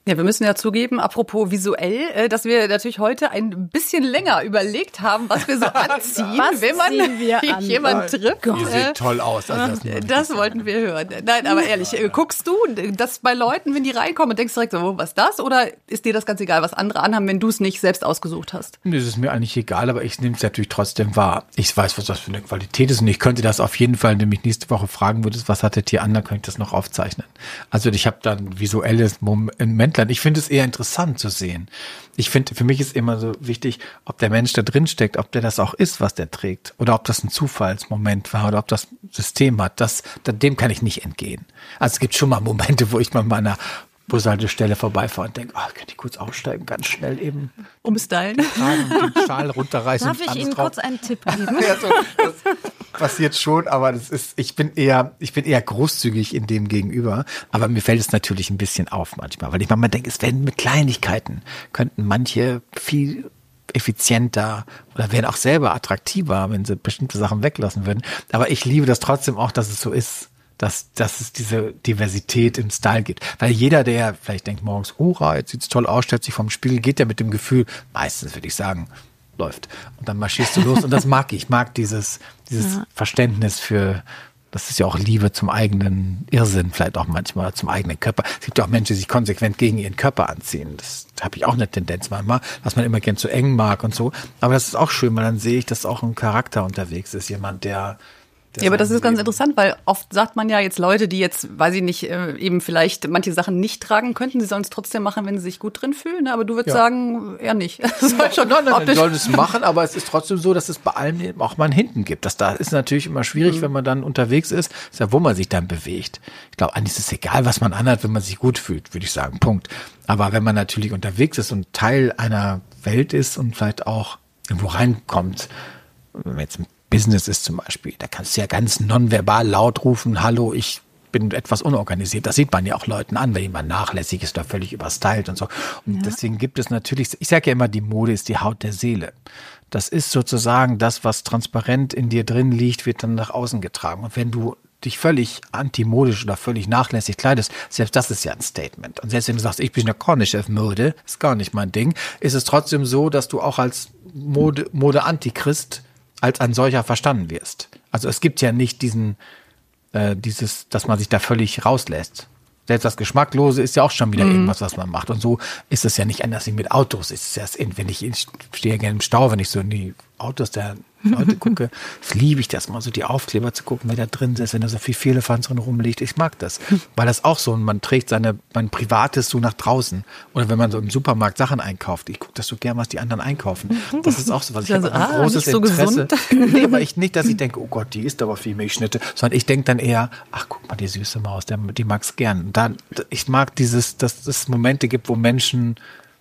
Ja, wir müssen ja zugeben, apropos visuell, dass wir natürlich heute ein bisschen länger überlegt haben, was wir so anziehen, wenn man jemanden trifft. Ihr seht toll aus. Also das wollten wir hören. Nein, aber ehrlich, guckst du das bei Leuten, wenn die reinkommen und denkst direkt so, was ist das? Oder ist dir das ganz egal, was andere anhaben, wenn du es nicht selbst ausgesucht hast? Nee, das ist mir eigentlich egal, aber ich nehme es natürlich trotzdem wahr. Ich weiß, was das für eine Qualität ist und ich könnte das auf jeden Fall, wenn du mich nächste Woche fragen würdest, was hattet ihr an, dann könnte ich das noch aufzeichnen. Also ich habe da ein visuelles Moment. Ich finde es eher interessant zu sehen. Ich finde, für mich ist immer so wichtig, ob der Mensch da drin steckt, ob der das auch ist, was der trägt. Oder ob das ein Zufallsmoment war oder ob das System hat. Dem kann ich nicht entgehen. Also es gibt schon mal Momente, wo ich mal bei einer Bushaltestelle vorbeifahre und denke, könnte ich kurz aussteigen, ganz schnell eben. Umstylen. Den Schal runterreißen. Darf ich Ihnen kurz einen Tipp geben? Ja, das passiert schon, aber ich bin eher großzügig in dem gegenüber. Aber mir fällt es natürlich ein bisschen auf manchmal, weil ich manchmal denke, es werden mit Kleinigkeiten, könnten manche viel effizienter oder wären auch selber attraktiver, wenn sie bestimmte Sachen weglassen würden. Aber ich liebe das trotzdem auch, dass es so ist. Dass es diese Diversität im Style gibt. Weil jeder, der vielleicht denkt morgens, jetzt sieht's toll aus, stellt sich vorm Spiegel, geht ja mit dem Gefühl, meistens würde ich sagen, läuft. Und dann marschierst du los und das mag ich. Ich mag dieses Verständnis für, das ist ja auch Liebe zum eigenen Irrsinn, vielleicht auch manchmal zum eigenen Körper. Es gibt ja auch Menschen, die sich konsequent gegen ihren Körper anziehen. Das habe ich auch eine Tendenz manchmal, was man immer gern zu eng mag und so. Aber das ist auch schön, weil dann sehe ich, dass auch ein Charakter unterwegs ist. Jemand, der Ja, aber das ist ganz interessant, weil oft sagt man ja jetzt Leute, die jetzt, weiß ich nicht, eben vielleicht manche Sachen nicht tragen könnten, sie sollen es trotzdem machen, wenn sie sich gut drin fühlen, aber du würdest sagen, eher nicht. Das soll schon nein, sie sollen es machen, aber es ist trotzdem so, dass es bei allem auch mal einen Hinten gibt. Da ist natürlich immer schwierig, wenn man dann unterwegs ist ja, wo man sich dann bewegt. Ich glaube, eigentlich ist es egal, was man anhat, wenn man sich gut fühlt, würde ich sagen, Punkt. Aber wenn man natürlich unterwegs ist und Teil einer Welt ist und vielleicht auch irgendwo reinkommt, wenn man jetzt Business ist zum Beispiel, da kannst du ja ganz nonverbal laut rufen, hallo, ich bin etwas unorganisiert. Das sieht man ja auch Leuten an, wenn jemand nachlässig ist oder völlig überstylt und so. Und deswegen gibt es natürlich, ich sage ja immer, die Mode ist die Haut der Seele. Das ist sozusagen das, was transparent in dir drin liegt, wird dann nach außen getragen. Und wenn du dich völlig antimodisch oder völlig nachlässig kleidest, selbst das ist ja ein Statement. Und selbst wenn du sagst, ich bin ja gar nicht auf Mode, ist gar nicht mein Ding, ist es trotzdem so, dass du auch als Mode-Antichrist als ein solcher verstanden wirst. Also es gibt ja nicht dass man sich da völlig rauslässt. Selbst das Geschmacklose ist ja auch schon wieder irgendwas, was man macht. Und so ist es ja nicht anders wie mit Autos. Ich stehe ja gerne im Stau, wenn ich so in die Autos der Leute gucke, liebe ich das mal, so die Aufkleber zu gucken, wer da drin ist, wenn da so viel Vierlefanz drin rumliegt. Ich mag das, weil das auch so, man trägt mein Privates so nach draußen. Oder wenn man so im Supermarkt Sachen einkauft, ich gucke das so gern, was die anderen einkaufen. Das ist auch so was. Ich habe ein großes Interesse. Nee, aber nicht, dass ich denke, oh Gott, die isst aber viel Milchschnitte, sondern ich denke dann eher, ach, guck mal, die süße Maus, die mag's gern. Ich mag dass es Momente gibt, wo Menschen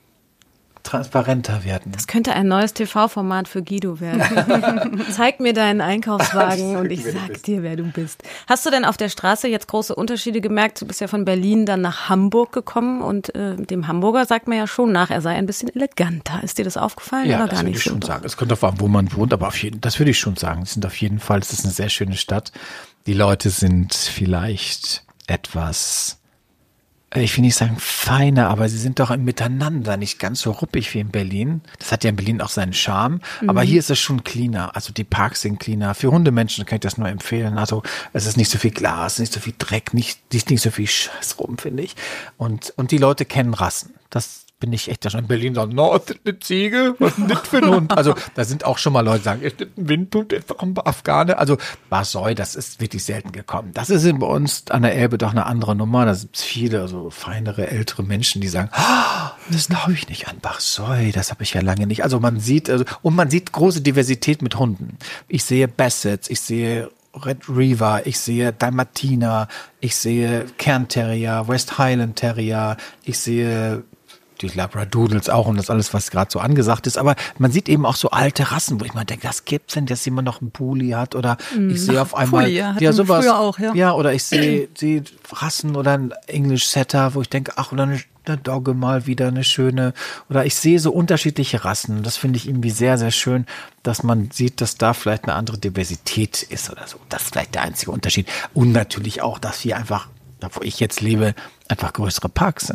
transparenter werden. Das könnte ein neues TV-Format für Guido werden. Zeig mir deinen Einkaufswagen und ich sag dir, wer du bist. Hast du denn auf der Straße jetzt große Unterschiede gemerkt? Du bist ja von Berlin dann nach Hamburg gekommen und dem Hamburger sagt man ja schon nach, er sei ein bisschen eleganter. Ist dir das aufgefallen oder gar nicht? Ja, das würde ich schon sagen. Es kommt darauf an, wo man wohnt, aber das würde ich schon sagen. Es ist eine sehr schöne Stadt. Die Leute sind vielleicht etwas, ich will nicht sagen feiner, aber sie sind doch im Miteinander nicht ganz so ruppig wie in Berlin. Das hat ja in Berlin auch seinen Charme. Aber hier ist es schon cleaner. Also die Parks sind cleaner. Für Hundemenschen kann ich das nur empfehlen. Also es ist nicht so viel Glas, nicht so viel Dreck, nicht so viel Scheiß rum, finde ich. Und die Leute kennen Rassen. Das bin ich echt schon in Berlin sagen, ist das eine Ziege? Was ist denn das für ein Hund? Also da sind auch schon mal Leute, die sagen, ist das ein Windhund, ein Afghane? Also Barsoi, das ist wirklich selten gekommen. Das ist bei uns an der Elbe doch eine andere Nummer. Da sind viele, so feinere, ältere Menschen, die sagen, das glaube ich nicht an Barsoi, das habe ich ja lange nicht. Also man sieht große Diversität mit Hunden. Ich sehe Bassets, ich sehe Red Reaver, ich sehe Dalmatiner, ich sehe Cairn Terrier, West Highland Terrier, ich sehe die Labradoodles auch und das alles, was gerade so angesagt ist. Aber man sieht eben auch so alte Rassen, wo ich mal denke, das gibt's denn, dass jemand noch einen Bully hat oder ich sehe auf einmal sowas. Früher auch, ja, oder ich sehe Rassen oder ein English Setter, wo ich denke, ach, oder eine Dogge mal wieder eine schöne. Oder ich sehe so unterschiedliche Rassen. Das finde ich irgendwie sehr, sehr schön, dass man sieht, dass da vielleicht eine andere Diversität ist oder so. Das ist vielleicht der einzige Unterschied. Und natürlich auch, dass hier einfach, da wo ich jetzt lebe, einfach größere Parks sind.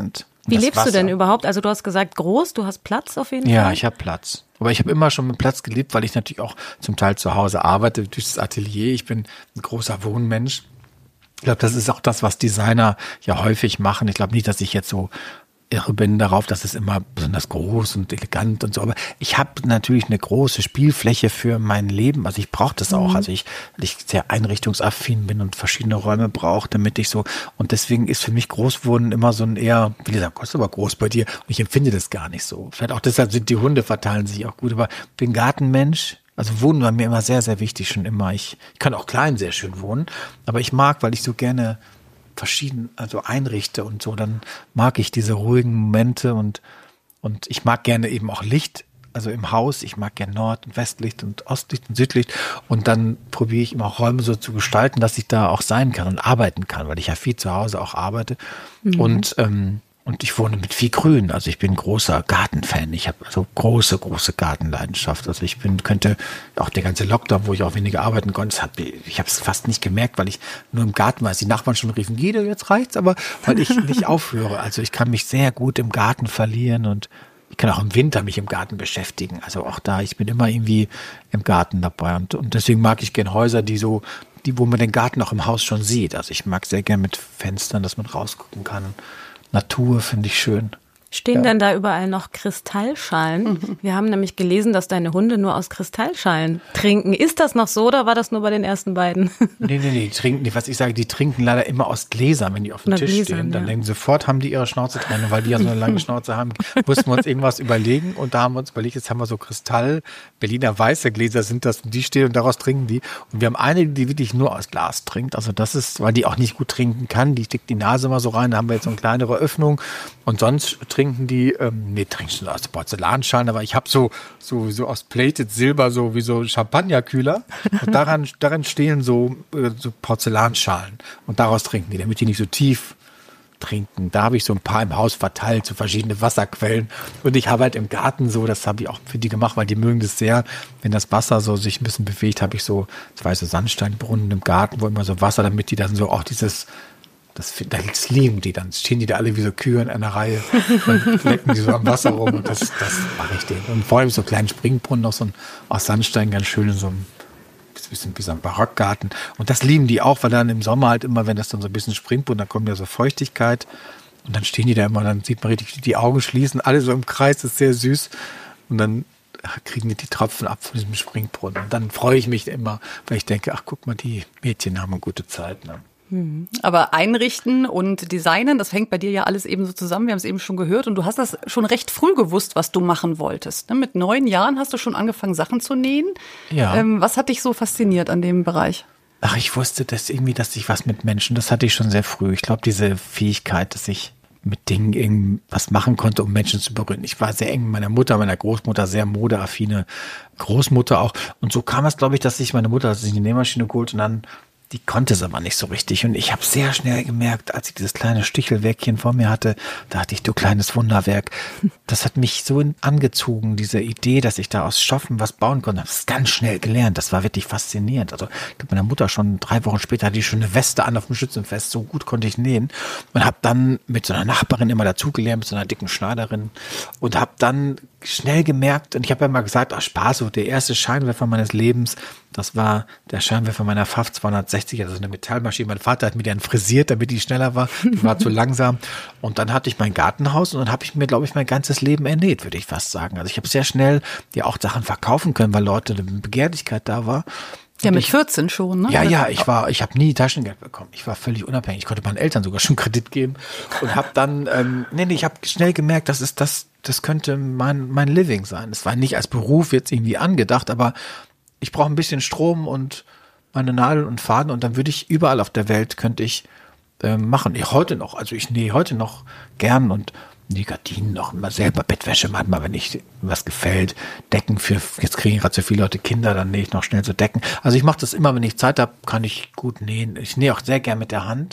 Wie lebst du denn überhaupt? Also du hast gesagt groß, du hast Platz auf jeden Fall? Ja, ich habe Platz. Aber ich habe immer schon mit Platz gelebt, weil ich natürlich auch zum Teil zu Hause arbeite, durch das Atelier. Ich bin ein großer Wohnmensch. Ich glaube, das ist auch das, was Designer ja häufig machen. Ich glaube nicht, dass ich jetzt so irre bin darauf, dass es immer besonders groß und elegant und so. Aber ich habe natürlich eine große Spielfläche für mein Leben. Also ich brauche das auch. Also weil ich sehr einrichtungsaffin bin und verschiedene Räume brauche, damit ich so. Und deswegen ist für mich Großwohnen immer so ein eher, wie gesagt, Gott ist aber groß bei dir. Und ich empfinde das gar nicht so. Vielleicht auch deshalb sind die Hunde verteilen sich auch gut. Aber ich bin Gartenmensch. Also Wohnen war mir immer sehr, sehr wichtig schon immer. Ich kann auch klein sehr schön wohnen. Aber ich mag, weil ich so gerne verschieden, also einrichte und so, dann mag ich diese ruhigen Momente und ich mag gerne eben auch Licht, also im Haus, ich mag gerne Nord- und Westlicht und Ostlicht und Südlicht und dann probiere ich immer auch Räume so zu gestalten, dass ich da auch sein kann und arbeiten kann, weil ich ja viel zu Hause auch arbeite und ich wohne mit viel Grün, also ich bin großer Gartenfan, ich habe also große Gartenleidenschaft, also könnte auch der ganze Lockdown, wo ich auch weniger arbeiten konnte, ich habe es fast nicht gemerkt, weil ich nur im Garten war, als die Nachbarn schon riefen, Guido, jetzt reicht's, aber weil ich nicht aufhöre, also ich kann mich sehr gut im Garten verlieren und ich kann auch im Winter mich im Garten beschäftigen, also auch da, ich bin immer irgendwie im Garten dabei und deswegen mag ich gern Häuser, wo man den Garten auch im Haus schon sieht, also ich mag sehr gern mit Fenstern, dass man rausgucken kann. Natur finde ich schön. Stehen denn da überall noch Kristallschalen? Wir haben nämlich gelesen, dass deine Hunde nur aus Kristallschalen trinken. Ist das noch so oder war das nur bei den ersten beiden? Nee, die trinken, was ich sage, die trinken leider immer aus Gläsern, wenn die auf dem Tisch stehen. Dann denken sofort, haben die ihre Schnauze dran. Und weil die ja so eine lange Schnauze haben, mussten wir uns irgendwas überlegen. Und da haben wir uns überlegt, jetzt haben wir so Berliner weiße Gläser sind das. Und die stehen und daraus trinken die. Und wir haben eine, die wirklich nur aus Glas trinkt. Also das ist, weil die auch nicht gut trinken kann. Die steckt die Nase mal so rein. Da haben wir jetzt so eine kleinere Öffnung. Und sonst trinken die, trinken schon aus Porzellanschalen, aber ich habe so aus Plated Silber, so wie so Champagnerkühler. Und daran stehen so Porzellanschalen. Und daraus trinken die, damit die nicht so tief trinken. Da habe ich so ein paar im Haus verteilt, so verschiedene Wasserquellen. Und ich habe halt im Garten so, das habe ich auch für die gemacht, weil die mögen das sehr, wenn das Wasser so sich ein bisschen bewegt, habe ich so 2 so Sandsteinbrunnen im Garten, wo immer so Wasser, damit die dann so auch das lieben die, dann stehen die da alle wie so Kühe in einer Reihe und lecken die so am Wasser rum und das mache ich denen. Und vor allem so einen kleinen Springbrunnen, noch so aus Sandstein, ganz schön in so einem bisschen wie so ein Barockgarten. Und das lieben die auch, weil dann im Sommer halt immer, wenn das dann so ein bisschen Springbrunnen, dann kommt ja so Feuchtigkeit und dann stehen die da immer, dann sieht man richtig, die Augen schließen, alle so im Kreis, das ist sehr süß und dann kriegen die Tropfen ab von diesem Springbrunnen. Und dann freue ich mich immer, weil ich denke, ach guck mal, die Mädchen haben eine gute Zeit, ne? Aber einrichten und designen, das hängt bei dir ja alles eben so zusammen. Wir haben es eben schon gehört und du hast das schon recht früh gewusst, was du machen wolltest. Mit 9 Jahren hast du schon angefangen, Sachen zu nähen. Ja. Was hat dich so fasziniert an dem Bereich? Ach, ich wusste, dass ich was mit Menschen, das hatte ich schon sehr früh. Ich glaube, diese Fähigkeit, dass ich mit Dingen irgendwas machen konnte, um Menschen zu berühren. Ich war sehr eng mit meiner Mutter, meiner Großmutter, sehr modeaffine Großmutter auch. Und so kam es, glaube ich, dass meine Mutter sich die Nähmaschine geholt und dann die konnte es aber nicht so richtig. Und ich habe sehr schnell gemerkt, als ich dieses kleine Stichelwerkchen vor mir hatte, da hatte ich, du kleines Wunderwerk. Das hat mich so angezogen, diese Idee, dass ich da aus Stoffen was bauen konnte. Ich habe es ganz schnell gelernt. Das war wirklich faszinierend. Also ich glaube, meiner Mutter schon 3 Wochen später hatte ich schon eine Weste an auf dem Schützenfest. So gut konnte ich nähen. Und habe dann mit so einer Nachbarin immer dazugelernt, mit so einer dicken Schneiderin. Und habe dann schnell gemerkt, und ich habe ja mal gesagt, ach Spaß, so der erste Scheinwerfer meines Lebens, das war der Scheinwerfer meiner Pfaff 260, also eine Metallmaschine. Mein Vater hat mir den frisiert, damit die schneller war, die war zu langsam. Und dann hatte ich mein Gartenhaus und dann habe ich mir, glaube ich, mein ganzes Leben ernährt, würde ich fast sagen. Also ich habe sehr schnell ja auch Sachen verkaufen können, weil Leute eine Begehrlichkeit da war. Ja, mit 14 schon, ne? Ja, ich habe nie Taschengeld bekommen. Ich war völlig unabhängig. Ich konnte meinen Eltern sogar schon Kredit geben und habe dann, ich habe schnell gemerkt, das könnte mein Living sein. Es war nicht als Beruf jetzt irgendwie angedacht, aber ich brauche ein bisschen Strom und meine Nadeln und Faden und dann würde ich überall auf der Welt könnte ich machen. Ich nähe heute noch gern und die Gardinen noch immer selber, Bettwäsche manchmal, wenn ich was gefällt, Decken jetzt kriegen gerade so viele Leute Kinder, dann nähe ich noch schnell so Decken. Also ich mache das immer, wenn ich Zeit habe, kann ich gut nähen. Ich nähe auch sehr gern mit der Hand.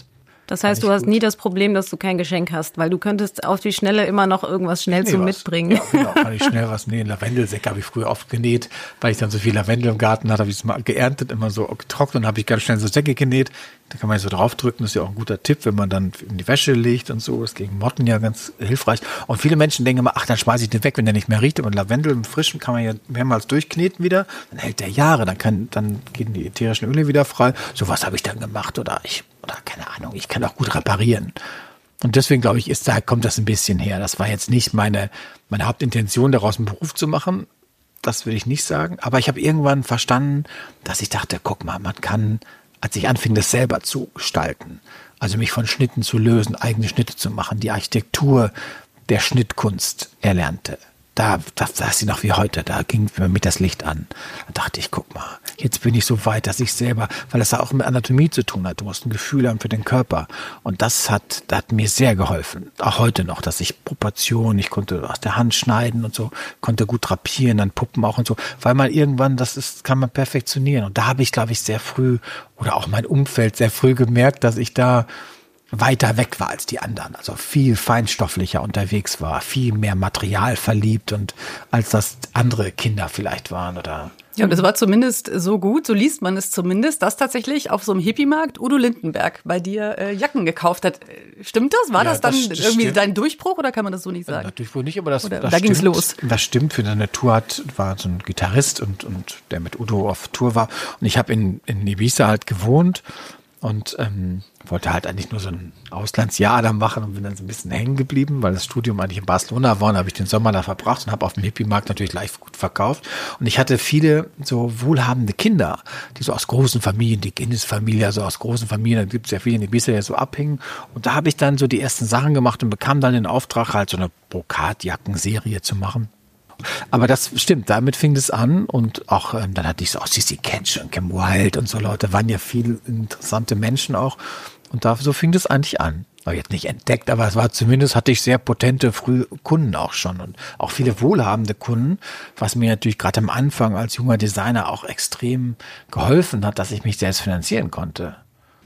Das heißt, du hast nie das Problem, dass du kein Geschenk hast, weil du könntest auf die Schnelle immer noch irgendwas schnell mitbringen. Ja, genau, kann ich schnell was nähen. Lavendelsäcke habe ich früher oft genäht, weil ich dann so viel Lavendel im Garten hatte, habe ich es mal geerntet, immer so getrocknet und habe ich ganz schnell so Säcke genäht. Da kann man so draufdrücken, das ist ja auch ein guter Tipp, wenn man dann in die Wäsche legt und so, ist gegen Motten ja ganz hilfreich. Und viele Menschen denken immer, ach, dann schmeiße ich den weg, wenn der nicht mehr riecht. Und Lavendel im Frischen kann man ja mehrmals durchkneten wieder, dann hält der Jahre, dann gehen die ätherischen Öle wieder frei. So was habe ich dann gemacht oder keine Ahnung, ich kann auch gut reparieren. Und deswegen glaube ich, kommt das ein bisschen her. Das war jetzt nicht meine Hauptintention, daraus einen Beruf zu machen. Das will ich nicht sagen. Aber ich habe irgendwann verstanden, dass ich dachte, guck mal, man kann, als ich anfing, das selber zu gestalten, also mich von Schnitten zu lösen, eigene Schnitte zu machen, die Architektur der Schnittkunst erlernte. Da saß sie noch wie heute, da ging mir mit das Licht an. Da dachte ich, guck mal, jetzt bin ich so weit, dass ich selber, weil das auch mit Anatomie zu tun hat, du musst ein Gefühl haben für den Körper. Und das hat mir sehr geholfen, auch heute noch, dass ich Proportionen, ich konnte aus der Hand schneiden und so, konnte gut drapieren, dann Puppen auch und so, weil man irgendwann, kann man perfektionieren. Und da habe ich, glaube ich, sehr früh, oder auch mein Umfeld sehr früh gemerkt, dass ich da weiter weg war als die anderen, also viel feinstofflicher unterwegs war, viel mehr Material verliebt und als das andere Kinder vielleicht waren oder. Ja, und es war zumindest so gut, so liest man es zumindest, dass tatsächlich auf so einem Hippie-Markt Udo Lindenberg bei dir Jacken gekauft hat. Stimmt das? War das dann irgendwie dein Durchbruch oder kann man das so nicht sagen? Natürlich wohl nicht, aber das da ging's los. Das stimmt, für eine Tour war so ein Gitarrist und der mit Udo auf Tour war und ich habe in Ibiza halt gewohnt. Und wollte halt eigentlich nur so ein Auslandsjahr da machen und bin dann so ein bisschen hängen geblieben, weil das Studium eigentlich in Barcelona war und habe ich den Sommer da verbracht und habe auf dem Hippie-Markt natürlich live gut verkauft. Und ich hatte viele so wohlhabende Kinder, die so aus großen Familien, die Guinness-Familie, also aus großen Familien, da gibt es ja viele in Ibiza, die so abhängen. Und da habe ich dann so die ersten Sachen gemacht und bekam dann den Auftrag, halt so eine Brokatjacken-Serie zu machen. Aber das stimmt, damit fing es an und auch dann hatte ich so C.C. Catch und Kim Wilde und so Leute, waren ja viele interessante Menschen auch und so fing das eigentlich an. War jetzt nicht entdeckt, aber hatte ich sehr potente frühe Kunden auch schon und auch viele wohlhabende Kunden, was mir natürlich gerade am Anfang als junger Designer auch extrem geholfen hat, dass ich mich selbst finanzieren konnte.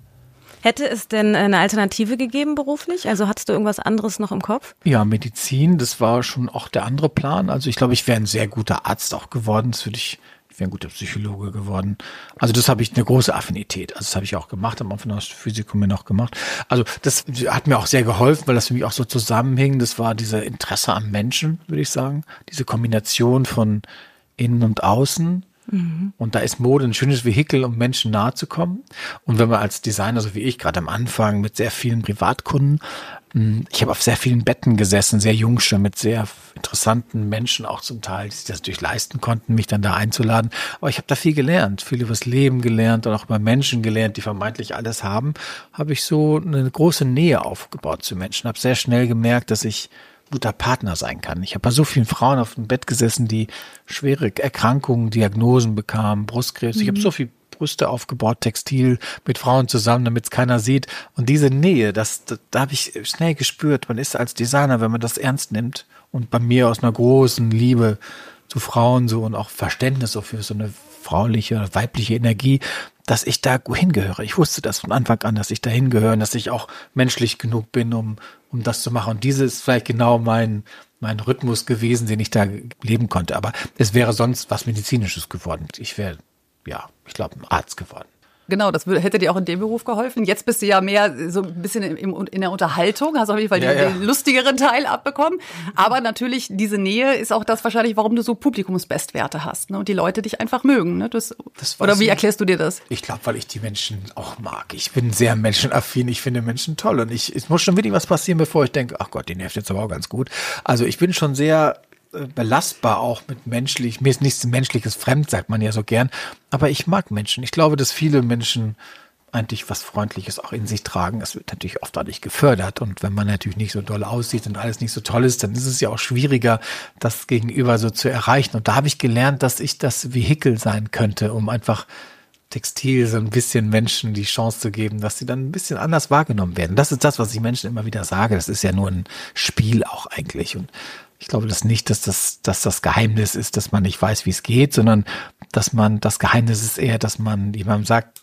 Hätte es denn eine Alternative gegeben beruflich? Also hattest du irgendwas anderes noch im Kopf? Ja, Medizin, das war schon auch der andere Plan. Also ich glaube, ich wäre ein sehr guter Arzt auch geworden. Ich wäre ein guter Psychologe geworden. Also das habe ich eine große Affinität. Also das habe ich auch gemacht, am Anfang das Physikum mir noch gemacht. Also das hat mir auch sehr geholfen, weil das für mich auch so zusammenhing. Das war diese Interesse am Menschen, würde ich sagen. Diese Kombination von innen und außen. Und da ist Mode ein schönes Vehikel, um Menschen nahe zu kommen. Und wenn man als Designer, so wie ich, gerade am Anfang mit sehr vielen Privatkunden, ich habe auf sehr vielen Betten gesessen, sehr jung schon, mit sehr interessanten Menschen auch zum Teil, die sich das natürlich leisten konnten, mich dann da einzuladen. Aber ich habe da viel gelernt, viel über das Leben gelernt und auch über Menschen gelernt, die vermeintlich alles haben. Habe ich so eine große Nähe aufgebaut zu Menschen. Habe sehr schnell gemerkt, dass ich guter Partner sein kann. Ich habe bei so vielen Frauen auf dem Bett gesessen, die schwere Erkrankungen, Diagnosen bekamen, Brustkrebs. Ich habe so viel Brüste aufgebaut, Textil mit Frauen zusammen, damit es keiner sieht. Und diese Nähe, da habe ich schnell gespürt, man ist als Designer, wenn man das ernst nimmt und bei mir aus einer großen Liebe zu Frauen so und auch Verständnis so für so eine frauliche oder weibliche Energie, dass ich da hingehöre. Ich wusste das von Anfang an, dass ich da hingehöre und dass ich auch menschlich genug bin, um das zu machen. Und dieses ist vielleicht genau mein Rhythmus gewesen, den ich da leben konnte. Aber es wäre sonst was Medizinisches geworden. Ich wäre, ich glaube, ein Arzt geworden. Genau, das hätte dir auch in dem Beruf geholfen. Jetzt bist du ja mehr so ein bisschen in der Unterhaltung, hast auf jeden Fall den lustigeren Teil abbekommen. Aber natürlich, diese Nähe ist auch das wahrscheinlich, warum du so Publikumsbestwerte hast, ne? Und die Leute dich einfach mögen. Ne? Oder wie erklärst du dir das? Ich glaube, weil ich die Menschen auch mag. Ich bin sehr menschenaffin, ich finde Menschen toll. Und es muss schon wirklich was passieren, bevor ich denke, ach Gott, den nervt jetzt aber auch ganz gut. Also ich bin schon sehr belastbar auch mit menschlich, mir ist nichts Menschliches fremd, sagt man ja so gern, aber ich mag Menschen. Ich glaube, dass viele Menschen eigentlich was Freundliches auch in sich tragen. Es wird natürlich oft auch nicht gefördert und wenn man natürlich nicht so doll aussieht und alles nicht so toll ist, dann ist es ja auch schwieriger, das Gegenüber so zu erreichen. Und da habe ich gelernt, dass ich das Vehikel sein könnte, um einfach Textil so ein bisschen Menschen die Chance zu geben, dass sie dann ein bisschen anders wahrgenommen werden. Das ist das, was ich Menschen immer wieder sage. Das ist ja nur ein Spiel auch eigentlich und ich glaube das nicht, dass das Geheimnis ist, dass man nicht weiß, wie es geht, sondern das Geheimnis ist eher, dass man jemandem sagt,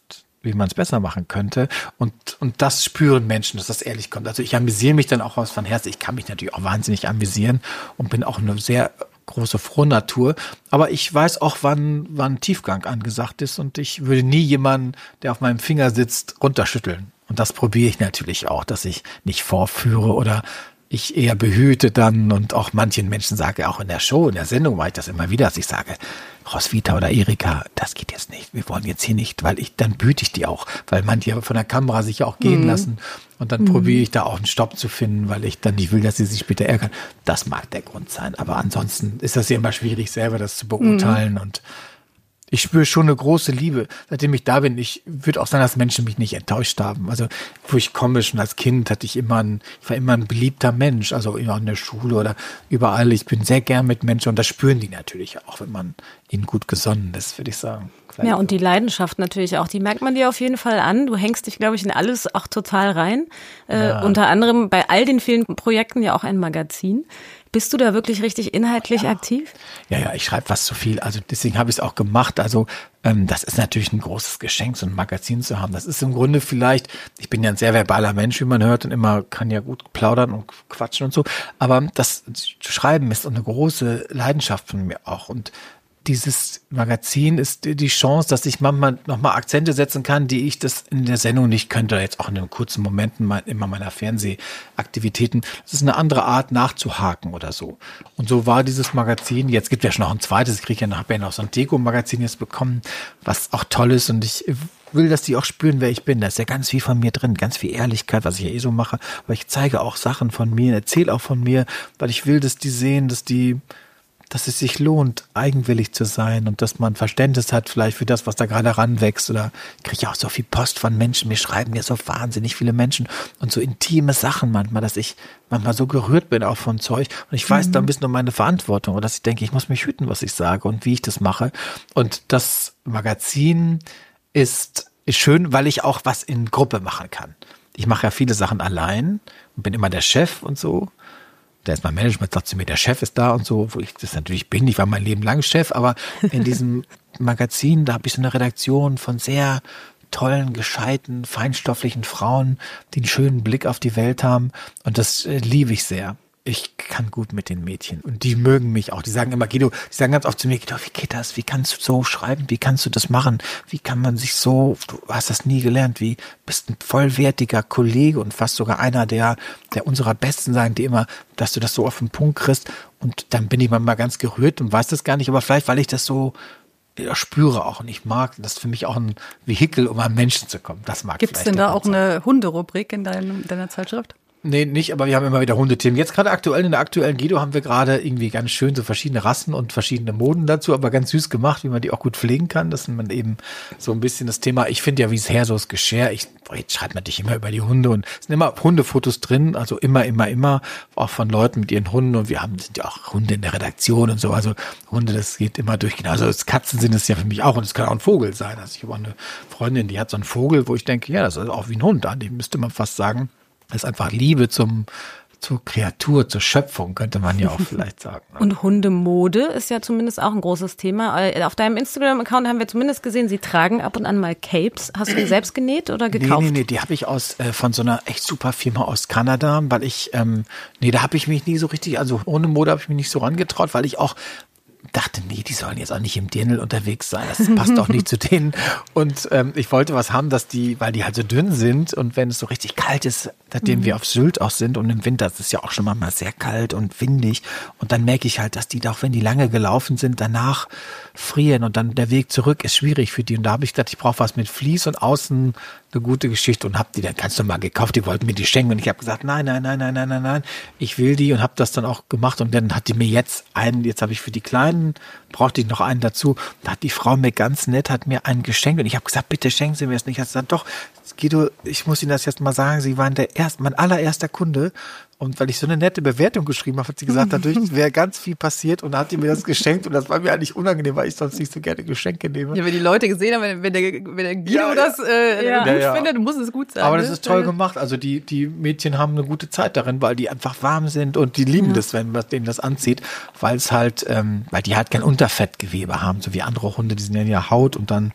wie man es besser machen könnte. Und das spüren Menschen, dass das ehrlich kommt. Also ich amüsiere mich dann auch aus von Herzen. Ich kann mich natürlich auch wahnsinnig amüsieren und bin auch eine sehr große Frohnatur. Aber ich weiß auch, wann Tiefgang angesagt ist. Und ich würde nie jemanden, der auf meinem Finger sitzt, runterschütteln. Und das probiere ich natürlich auch, dass ich nicht vorführe oder ich eher behüte dann und auch manchen Menschen sage, auch in der Show, in der Sendung mache ich das immer wieder, dass ich sage, Roswitha oder Erika, das geht jetzt nicht, wir wollen jetzt hier nicht, weil dann behüte ich die auch, weil manche von der Kamera sich ja auch gehen lassen und dann probiere ich da auch einen Stopp zu finden, weil ich dann nicht will, dass sie sich später ärgern. Das mag der Grund sein, aber ansonsten ist das ja immer schwierig, selber das zu beurteilen und ich spüre schon eine große Liebe, seitdem ich da bin. Ich würde auch sagen, dass Menschen mich nicht enttäuscht haben. Also, wo ich komme, schon als Kind ich war immer ein beliebter Mensch. Also, immer in der Schule oder überall. Ich bin sehr gern mit Menschen und das spüren die natürlich auch, wenn man ihnen gut gesonnen ist, würde ich sagen. Ja, und die Leidenschaft natürlich auch, die merkt man dir auf jeden Fall an. Du hängst dich, glaube ich, in alles auch total rein. Unter anderem bei all den vielen Projekten ja auch ein Magazin. Bist du da wirklich richtig inhaltlich aktiv? Ja, ich schreibe fast zu viel. Also deswegen habe ich es auch gemacht. Also das ist natürlich ein großes Geschenk, so ein Magazin zu haben. Das ist im Grunde vielleicht, ich bin ja ein sehr verbaler Mensch, wie man hört, und immer kann ja gut plaudern und quatschen und so. Aber das Schreiben ist eine große Leidenschaft von mir auch. Und dieses Magazin ist die Chance, dass ich manchmal nochmal Akzente setzen kann, die ich das in der Sendung nicht könnte, jetzt auch in den kurzen Momenten immer meiner Fernsehaktivitäten. Das ist eine andere Art nachzuhaken oder so. Und so war dieses Magazin, jetzt gibt es ja schon noch ein zweites, ich habe ja noch so ein Deko-Magazin jetzt bekommen, was auch toll ist und ich will, dass die auch spüren, wer ich bin. Da ist ja ganz viel von mir drin, ganz viel Ehrlichkeit, was ich ja so mache, aber ich zeige auch Sachen von mir, erzähle auch von mir, weil ich will, dass die sehen, dass es sich lohnt, eigenwillig zu sein und dass man Verständnis hat vielleicht für das, was da gerade ranwächst. Oder ich kriege ja auch so viel Post von Menschen, mir schreiben ja so wahnsinnig viele Menschen und so intime Sachen manchmal, dass ich manchmal so gerührt bin auch von Zeug und ich weiß da ein bisschen um meine Verantwortung und dass ich denke, ich muss mich hüten, was ich sage und wie ich das mache. Und das Magazin ist schön, weil ich auch was in Gruppe machen kann. Ich mache ja viele Sachen allein und bin immer der Chef und so. Da ist mein Management, sagt zu mir, der Chef ist da und so, wo ich das natürlich bin. Ich war mein Leben lang Chef, aber in diesem Magazin, da habe ich so eine Redaktion von sehr tollen, gescheiten, feinstofflichen Frauen, die einen schönen Blick auf die Welt haben und das liebe ich sehr. Ich kann gut mit den Mädchen und die mögen mich auch. Die sagen immer, Guido, die sagen ganz oft zu mir, Guido, wie geht das? Wie kannst du so schreiben? Wie kannst du das machen? Wie kann man sich so, du hast das nie gelernt, wie bist ein vollwertiger Kollege und fast sogar einer der unserer Besten, sagen die immer, dass du das so auf den Punkt kriegst. Und dann bin ich manchmal ganz gerührt und weiß das gar nicht, aber vielleicht, weil ich das so spüre auch und ich mag, das ist für mich auch ein Vehikel, um an Menschen zu kommen. Das mag ich. Gibt's denn da auch eine Hunderubrik in deiner Zeitschrift? Nee, nicht, aber wir haben immer wieder Hundethemen. Jetzt gerade aktuell, in der aktuellen Guido haben wir gerade irgendwie ganz schön so verschiedene Rassen und verschiedene Moden dazu, aber ganz süß gemacht, wie man die auch gut pflegen kann, dass man eben so ein bisschen das Thema, ich finde ja, wie es her, so das Geschirr, jetzt schreibt man natürlich immer über die Hunde und es sind immer Hundefotos drin, also immer, auch von Leuten mit ihren Hunden und sind ja auch Hunde in der Redaktion und so, also Hunde, das geht immer durch, also Katzen sind es ja für mich auch und es kann auch ein Vogel sein, also ich habe auch eine Freundin, die hat so einen Vogel, wo ich denke, ja, das ist auch wie ein Hund, an dem müsste man fast sagen, das ist einfach Liebe zur Kreatur, zur Schöpfung, könnte man ja auch vielleicht sagen. Und Hundemode ist ja zumindest auch ein großes Thema. Auf deinem Instagram-Account haben wir zumindest gesehen, sie tragen ab und an mal Capes. Hast du die selbst genäht oder gekauft? Nee, die habe ich von so einer echt super Firma aus Kanada, weil ich, da habe ich mich nie so richtig, also ohne Mode habe ich mich nicht so rangetraut, weil ich auch dachte, nee, die sollen jetzt auch nicht im Dirndl unterwegs sein, das passt auch nicht zu denen. Und ich wollte was haben, weil die halt so dünn sind und wenn es so richtig kalt ist, seitdem wir auf Sylt auch sind und im Winter ist es ja auch schon mal sehr kalt und windig und dann merke ich halt, dass die, auch wenn die lange gelaufen sind, danach frieren und dann der Weg zurück ist schwierig für die und da habe ich gedacht, ich brauche was mit Vlies und außen eine gute Geschichte und habe die dann ganz normal gekauft, die wollten mir die schenken und ich habe gesagt, nein, ich will die und habe das dann auch gemacht und dann hat die mir jetzt habe ich für die Kleinen, brauchte ich noch einen dazu, da hat die Frau mir ganz nett, hat mir einen geschenkt und ich habe gesagt, bitte schenken Sie mir es nicht. Ich habe gesagt, doch, Guido, ich muss Ihnen das jetzt mal sagen, Sie waren mein allererster Kunde und weil ich so eine nette Bewertung geschrieben habe, hat sie gesagt, dadurch wäre ganz viel passiert und dann hat die mir das geschenkt und das war mir eigentlich unangenehm, weil ich sonst nicht so gerne Geschenke nehme. Ja, wenn die Leute gesehen haben, wenn der Guido das gut findet, muss es gut sein. Aber das ist toll gemacht, also die Mädchen haben eine gute Zeit darin, weil die einfach warm sind und die lieben das, wenn man denen das anzieht, weil es halt, weil die halt kein Unterfettgewebe haben, so wie andere Hunde, die sind ja Haut und dann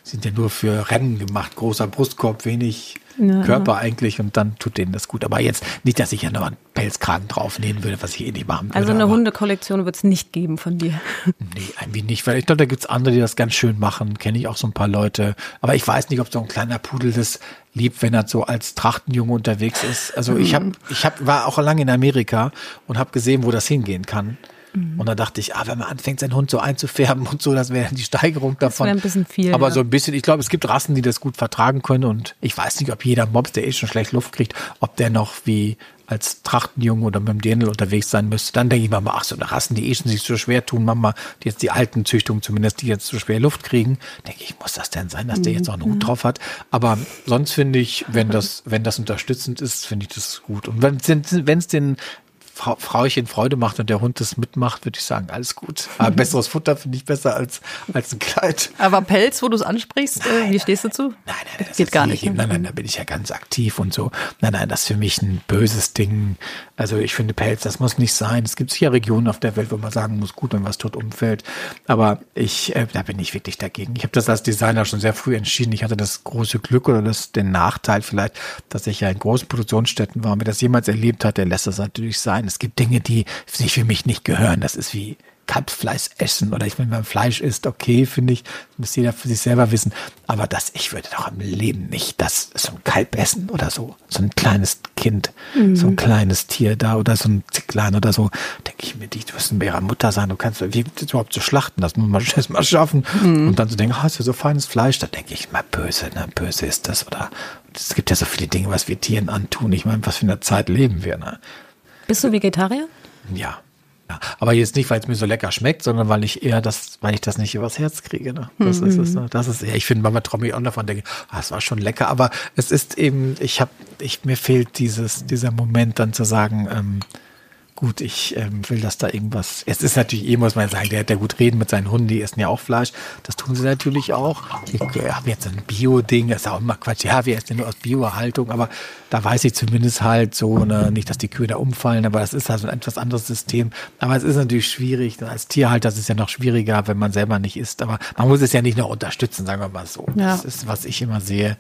sind ja nur für Rennen gemacht, großer Brustkorb, wenig Körper eigentlich und dann tut denen das gut. Aber jetzt nicht, dass ich ja noch einen Pelzkragen draufnähen würde, was ich nicht machen würde. Also eine Hundekollektion wird es nicht geben von dir? Nee, irgendwie nicht, weil ich glaube, da gibt's andere, die das ganz schön machen. Kenne ich auch so ein paar Leute. Aber ich weiß nicht, ob so ein kleiner Pudel das liebt, wenn er so als Trachtenjunge unterwegs ist. Also ich war auch lange in Amerika und habe gesehen, wo das hingehen kann. Und da dachte ich, wenn man anfängt, seinen Hund so einzufärben und so, das wäre dann die Steigerung davon. Das wäre ein bisschen viel. Aber so ein bisschen, ich glaube, es gibt Rassen, die das gut vertragen können und ich weiß nicht, ob jeder Mops, der schon schlecht Luft kriegt, ob der noch wie als Trachtenjunge oder mit dem Dirndl unterwegs sein müsste. Dann denke ich mir mal, so eine Rassen, die schon sich so schwer tun, Mama, die jetzt die alten Züchtungen zumindest, die jetzt so schwer Luft kriegen, denke ich, muss das denn sein, dass der jetzt auch einen Hut drauf hat? Aber sonst finde ich, wenn das unterstützend ist, finde ich das gut. Und wenn es den Frauchen Freude macht und der Hund das mitmacht, würde ich sagen, alles gut. Aber besseres Futter finde ich besser als ein Kleid. Aber Pelz, wo du es ansprichst, wie stehst du zu? Nein, das geht gar nicht. Nein, da bin ich ja ganz aktiv und so. Nein, das ist für mich ein böses Ding. Also ich finde Pelz, das muss nicht sein. Es gibt sicher Regionen auf der Welt, wo man sagen muss, gut, wenn was tot umfällt. Aber da bin ich wirklich dagegen. Ich habe das als Designer schon sehr früh entschieden. Ich hatte das große Glück oder den Nachteil vielleicht, dass ich ja in großen Produktionsstätten war. Und wer das jemals erlebt hat, der lässt das natürlich sein. Es gibt Dinge, die sich für mich nicht gehören. Das ist wie Kalbsfleisch essen oder wenn man Fleisch isst, okay, finde ich, muss jeder für sich selber wissen. Aber ich würde doch im Leben nicht so ein Kalb essen oder so ein kleines Kind, so ein kleines Tier da oder so ein Zicklein oder so. Denke ich mir, du wirst eine ihrer Mutter sein, du kannst, wie gibt es überhaupt zu schlachten? Das muss man erst mal schaffen. Und dann zu denken, ist ja so feines Fleisch, da denke ich mal, böse ist das. Oder es gibt ja so viele Dinge, was wir Tieren antun. Ich meine, was für eine Zeit leben wir, ne? Bist du Vegetarier? Ja. Aber jetzt nicht, weil es mir so lecker schmeckt, sondern weil ich das nicht übers Herz kriege. Ne? Das ist es. Ne? Das ist ich finde, manchmal traue ich auch davon, denke, es war schon lecker, aber es ist eben, mir fehlt dieser Moment dann zu sagen, gut, ich will, dass da irgendwas. Es ist natürlich, muss man sagen, der hat ja gut reden mit seinen Hunden, die essen ja auch Fleisch. Das tun sie natürlich auch. Wir haben jetzt ein Bio-Ding, das ist auch immer Quatsch. Ja, wir essen ja nur aus Bio-Haltung, aber da weiß ich zumindest halt so, nicht, dass die Kühe da umfallen, aber das ist halt so ein etwas anderes System. Aber es ist natürlich schwierig. Als Tierhalter ist es ja noch schwieriger, wenn man selber nicht isst. Aber man muss es ja nicht noch unterstützen, sagen wir mal so. Ja. Das ist, was ich immer sehe.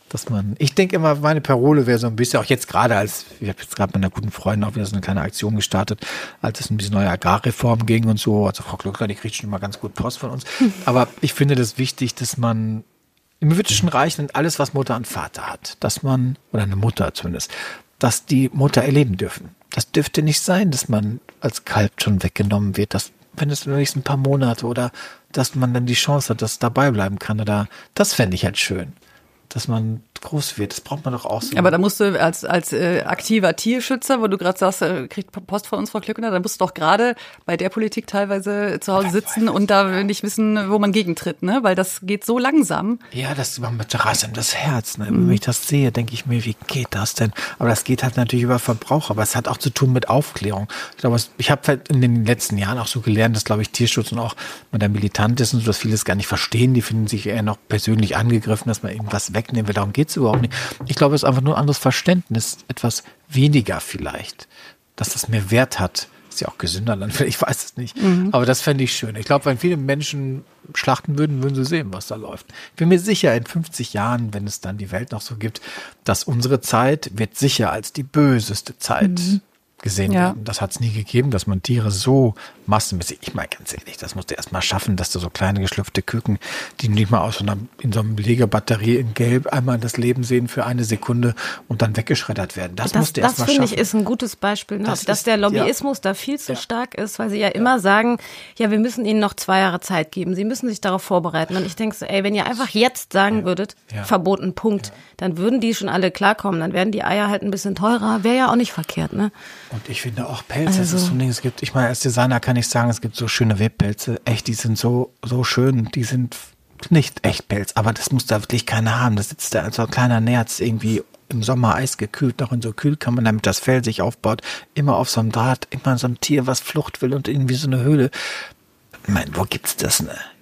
Ich denke immer, meine Parole wäre so ein bisschen, auch jetzt gerade ich habe jetzt gerade mit einer guten Freundin auch wieder so eine kleine Aktion gestartet, als es um diese neue Agrarreform ging und so. Also Frau Klöckner, die kriegt schon immer ganz gut Post von uns. Aber ich finde das wichtig, dass man im Jüdischen Reich und alles, was Mutter und Vater hat, oder eine Mutter zumindest, dass die Mutter erleben dürfen. Das dürfte nicht sein, dass man als Kalb schon weggenommen wird, wenn es nur ein paar Monate oder dass man dann die Chance hat, dass dabei bleiben kann. Oder das fände ich halt schön. Dass man groß wird, das braucht man doch auch so. Aber da musst du als aktiver Tierschützer, wo du gerade sagst, kriegt Post von uns, Frau Klöckner, da musst du doch gerade bei der Politik teilweise zu Hause sitzen und da nicht wissen, wo man gegentritt, ne? Weil das geht so langsam. Ja, das zerreißt einem das Herz. Ne? Wenn ich das sehe, denke ich mir, wie geht das denn? Aber das geht halt natürlich über Verbraucher, aber es hat auch zu tun mit Aufklärung. Ich habe halt in den letzten Jahren auch so gelernt, dass, glaube ich, Tierschutz und auch mit der militant ist und so, dass viele es gar nicht verstehen. Die finden sich eher noch persönlich angegriffen, dass man irgendwas wegnehmen will. Darum geht es überhaupt nicht. Ich glaube, es ist einfach nur ein anderes Verständnis, etwas weniger vielleicht, dass das mehr Wert hat. Ist ja auch gesünder dann, ich weiß es nicht. Aber das fände ich schön. Ich glaube, wenn viele Menschen schlachten würden sie sehen, was da läuft. Ich bin mir sicher, in 50 Jahren, wenn es dann die Welt noch so gibt, dass unsere Zeit wird sicher als die böseste Zeit gesehen werden. Das hat es nie gegeben, dass man Tiere so massenmäßig, ich meine ganz ehrlich, das musst du erst mal schaffen, dass du so kleine geschlüpfte Küken, die nicht mal in so einem Legebatterie in Gelb einmal das Leben sehen für eine Sekunde und dann weggeschreddert werden. Das musst du erst mal schaffen. Das finde ich ist ein gutes Beispiel, ne? Dass der Lobbyismus da viel zu stark ist, weil sie ja immer sagen, ja, wir müssen ihnen noch 2 Jahre Zeit geben. Sie müssen sich darauf vorbereiten. Und ich denke so, wenn ihr einfach jetzt sagen würdet, verboten, Punkt, dann würden die schon alle klarkommen. Dann werden die Eier halt ein bisschen teurer. Wäre ja auch nicht verkehrt, ne? Und ich finde auch Pelze, das ist so ein Ding, ich meine, als Designer kann ich sagen, es gibt so schöne Webpelze, echt, die sind so schön, die sind nicht echt Pelz, aber das muss da wirklich keiner haben, das sitzt da als so ein kleiner Nerz irgendwie im Sommer eisgekühlt, noch in so Kühlkammern, damit das Fell sich aufbaut, immer auf so einem Draht, immer so ein Tier, was Flucht will und irgendwie so eine Höhle. Ich meine, wo gibt's das, ne?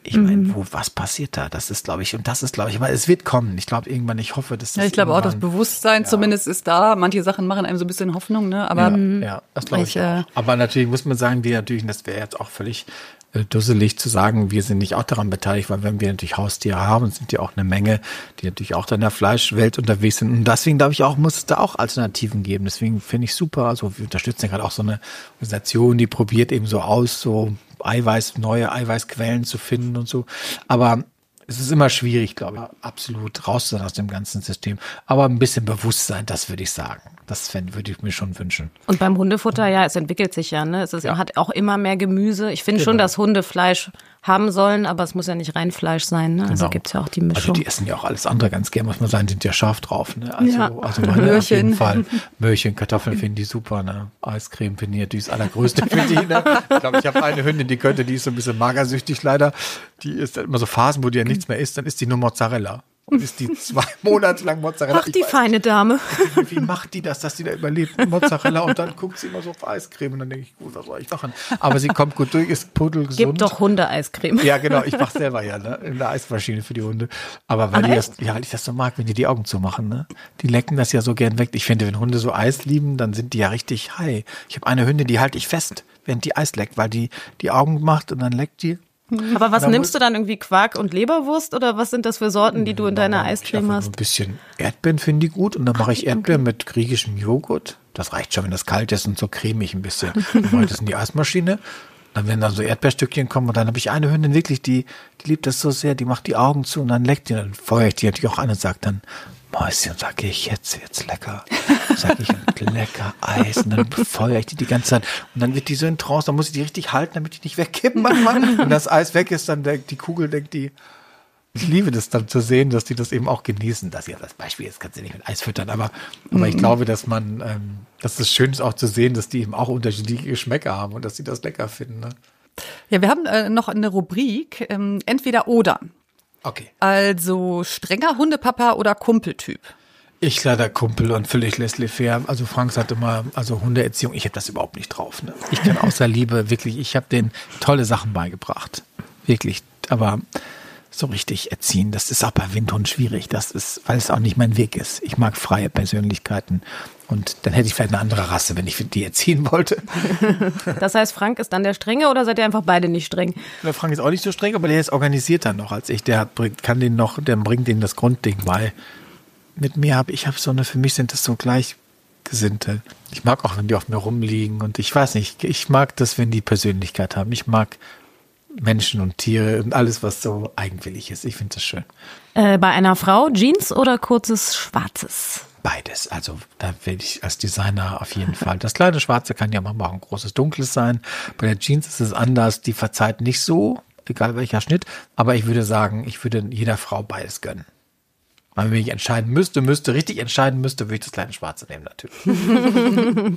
Ich meine, was passiert da? Das ist, glaube ich, weil es wird kommen. Ich glaube irgendwann, ich hoffe, dass das ich glaube auch, das Bewusstsein zumindest ist da. Manche Sachen machen einem so ein bisschen Hoffnung, ne? Aber das glaube ich auch. Aber natürlich muss man sagen, das wäre jetzt auch völlig dusselig zu sagen, wir sind nicht auch daran beteiligt, weil wenn wir natürlich Haustiere haben, sind ja auch eine Menge, die natürlich auch in der Fleischwelt unterwegs sind. Und deswegen glaube ich auch, muss es da auch Alternativen geben. Deswegen finde ich super. Also wir unterstützen ja gerade auch so eine Organisation, die probiert eben so aus, so neue Eiweißquellen zu finden und so. Aber es ist immer schwierig, glaube ich, absolut raus zu sein aus dem ganzen System. Aber ein bisschen Bewusstsein, das würde ich sagen. Das würde ich mir schon wünschen. Und beim Hundefutter, es entwickelt sich ja, ne? Hat auch immer mehr Gemüse. Ich finde schon, dass Hunde Fleisch haben sollen, aber es muss ja nicht rein Fleisch sein, ne? Also gibt's ja auch die Mischung. Also die essen ja auch alles andere ganz gern, muss man sagen, sind ja scharf drauf, ne? Also meine auf jeden Fall. Möhrchen, Kartoffeln finden die super, ne? Eiscreme finden die natürlich das Allergrößte für die, ne? Ich glaube, ich habe eine Hündin, die ist so ein bisschen magersüchtig leider. Die ist immer so Phasen, wo die ja nichts mehr isst, dann isst die nur Mozzarella. Und ist die 2 Monate lang Mozzarella. Ach, die feine Dame. Wie macht die das, dass die da überlebt? Mozzarella und dann guckt sie immer so auf Eiscreme und dann denke ich, gut, was soll ich machen? Aber sie kommt gut durch, ist pudelgesund. Gibt doch Hunde-Eiscreme. Ja, genau, ich mache selber ne? In der Eismaschine für die Hunde. Aber weil ich das so mag, wenn die Augen zumachen, ne? Die lecken das ja so gern weg. Ich finde, wenn Hunde so Eis lieben, dann sind die ja richtig high. Ich habe eine Hündin, die halte ich fest, während die Eis leckt, weil die Augen macht und dann leckt die. Aber was nimmst du dann irgendwie, Quark und Leberwurst oder was sind das für Sorten, die du in deiner Eiscreme hast? Ein bisschen Erdbeeren finde ich gut und dann mache ich Erdbeeren mit griechischem Joghurt. Das reicht schon, wenn das kalt ist und so cremig ein bisschen. Dann mache ich das in die Eismaschine. Dann werden dann so Erdbeerstückchen kommen und dann habe ich eine Hündin wirklich, die liebt das so sehr, die macht die Augen zu und dann leckt die, dann feuere ich die natürlich auch an und sage dann, Mäuschen, sage ich, jetzt lecker. Sage ich, lecker Eis. Und dann befeuere ich die ganze Zeit. Und dann wird die so in Trance, dann muss ich die richtig halten, damit die nicht wegkippen manchmal. Wenn das Eis weg ist, dann die Kugel denkt die, ich liebe das dann zu sehen, dass die das eben auch genießen. Das ist ja das Beispiel, jetzt kannst du nicht mit Eis füttern, aber ich glaube, dass es schön ist auch zu sehen, dass die eben auch unterschiedliche Geschmäcker haben und dass sie das lecker finden. Ne? Ja, wir haben noch eine Rubrik, entweder oder. Okay. Also strenger Hundepapa oder Kumpeltyp? Ich leider Kumpel und völlig laissez-faire. Also Frank sagt immer, also Hundeerziehung, ich habe das überhaupt nicht drauf. Ne? Ich kann außer Liebe wirklich, ich habe denen tolle Sachen beigebracht. Wirklich, aber so richtig erziehen, das ist auch bei Windhunden schwierig. Das ist, weil es auch nicht mein Weg ist. Ich mag freie Persönlichkeiten. Und dann hätte ich vielleicht eine andere Rasse, wenn ich die erziehen wollte. Das heißt, Frank ist dann der Strenge oder seid ihr einfach beide nicht streng? Der Frank ist auch nicht so streng, aber der ist organisierter noch als ich. Der bringt denen das Grundding bei. Mit mir für mich sind das so Gleichgesinnte. Ich mag auch, wenn die auf mir rumliegen und ich weiß nicht, ich mag das, wenn die Persönlichkeit haben. Ich mag Menschen und Tiere und alles, was so eigenwillig ist. Ich finde das schön. Bei einer Frau Jeans oder kurzes Schwarzes? Beides. Also da will ich als Designer auf jeden Fall. Das kleine Schwarze kann ja manchmal auch ein großes Dunkles sein. Bei der Jeans ist es anders. Die verzeiht nicht so, egal welcher Schnitt. Aber ich würde sagen, ich würde jeder Frau beides gönnen. Weil wenn ich richtig entscheiden müsste, würde ich das kleine Schwarze nehmen natürlich.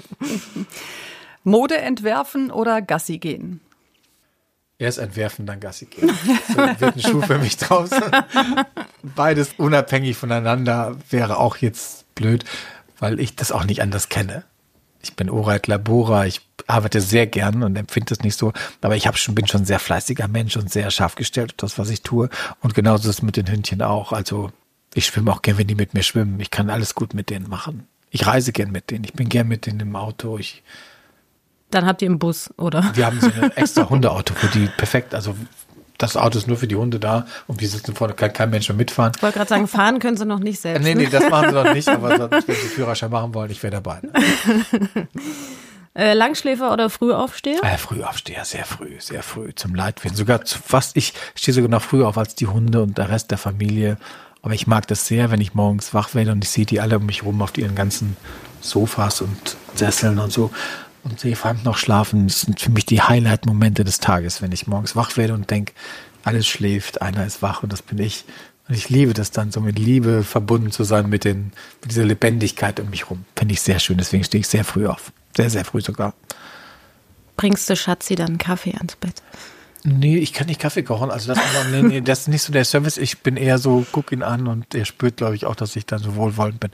Mode entwerfen oder Gassi gehen? Erst entwerfen, dann Gassi gehen. So wird ein Schuh für mich draus. Beides unabhängig voneinander wäre auch jetzt blöd, weil ich das auch nicht anders kenne. Ich bin Oreit Labora, ich arbeite sehr gern und empfinde es nicht so, aber bin schon ein sehr fleißiger Mensch und sehr scharf gestellt auf das, was ich tue. Und genauso ist es mit den Hündchen auch. Also ich schwimme auch gern, wenn die mit mir schwimmen. Ich kann alles gut mit denen machen. Ich reise gern mit denen. Ich bin gern mit denen im Auto. Dann habt ihr einen Bus, oder? Wir haben so ein extra Hundeauto für die perfekt. Also das Auto ist nur für die Hunde da und wir sitzen vorne, kann kein Mensch mehr mitfahren. Ich wollte gerade sagen, fahren können sie noch nicht selbst. Nee, das machen sie noch nicht, aber sonst, wenn sie Führerschein machen wollen, ich wäre dabei. Langschläfer oder Frühaufsteher? Frühaufsteher, sehr früh zum Leidwesen. Ich stehe sogar noch früher auf als die Hunde und der Rest der Familie. Aber ich mag das sehr, wenn ich morgens wach werde und ich sehe die alle um mich rum auf ihren ganzen Sofas und Sesseln und so. Und sie Frank noch schlafen. Das sind für mich die Highlight-Momente des Tages, wenn ich morgens wach werde und denke, alles schläft, einer ist wach und das bin ich. Und ich liebe das dann, so mit Liebe verbunden zu sein mit dieser Lebendigkeit um mich rum. Finde ich sehr schön, deswegen stehe ich sehr früh auf. Sehr, sehr früh sogar. Bringst du Schatzi dann einen Kaffee ans Bett? Nee, ich kann nicht Kaffee kochen. Also das ist nicht so der Service. Ich bin eher so, guck ihn an und er spürt, glaube ich, auch, dass ich dann so wohlwollend bin.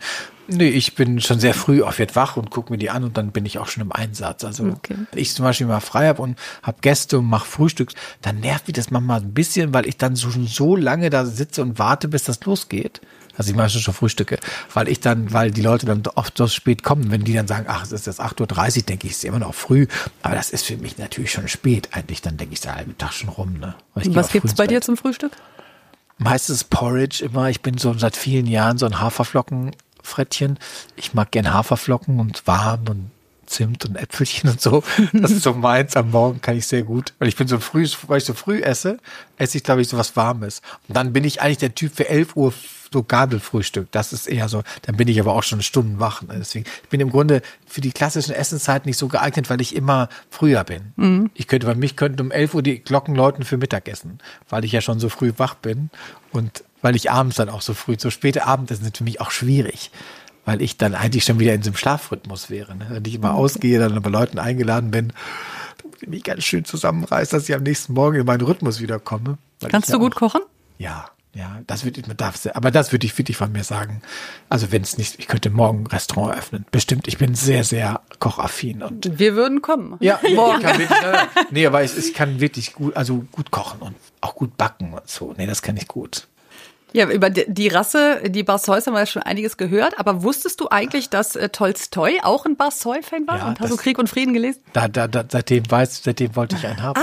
Nee, ich bin schon sehr früh auf jetzt wach und gucke mir die an und dann bin ich auch schon im Einsatz. Also wenn ich zum Beispiel mal frei habe und habe Gäste und mache Frühstück, dann nervt mich das manchmal ein bisschen, weil ich dann so lange da sitze und warte, bis das losgeht. Also ich mache schon Frühstücke, weil die Leute dann oft so spät kommen, wenn die dann sagen, ach, es ist jetzt 8:30 Uhr, denke ich, es ist immer noch früh. Aber das ist für mich natürlich schon spät eigentlich, dann denke ich der halbe Tag schon rum. Ne? Was gibt's bei dir zum Frühstück? Meistens Porridge immer. Ich bin so seit vielen Jahren so ein Haferflockenfrettchen. Ich mag gern Haferflocken und warm und Zimt und Äpfelchen und so. Das ist so meins. Am Morgen kann ich sehr gut. Weil ich so früh esse ich, glaube ich, so was Warmes. Und dann bin ich eigentlich der Typ für 11 Uhr so Gabelfrühstück. Das ist eher so, dann bin ich aber auch schon Stunden wach. Ne? Deswegen, ich bin im Grunde für die klassischen Essenszeiten nicht so geeignet, weil ich immer früher bin. Mhm. Bei mich könnten um 11 Uhr die Glocken läuten für Mittagessen, weil ich ja schon so früh wach bin und weil ich abends dann auch so späte Abendessen sind für mich auch schwierig. Weil ich dann eigentlich schon wieder in so einem Schlafrhythmus wäre. Ne? Wenn ich immer ausgehe, dann bei Leuten eingeladen bin, dann bin ich ganz schön zusammenreißen, dass ich am nächsten Morgen in meinen Rhythmus wiederkomme. Kannst du gut kochen? Ja, das würde ich wirklich von mir sagen. Also wenn es nicht, ich könnte morgen ein Restaurant eröffnen. Bestimmt, ich bin sehr, sehr kochaffin. Und wir würden kommen. Ja, morgen. Aber ich kann wirklich gut kochen und auch gut backen und so. Nee, das kann ich gut. Ja, über die Rasse, die Barzois haben wir ja schon einiges gehört, aber wusstest du eigentlich, dass Tolstoi auch ein Barzoi-Fan war? Ja, und hast du Krieg und Frieden gelesen? Seitdem wollte ich einen haben.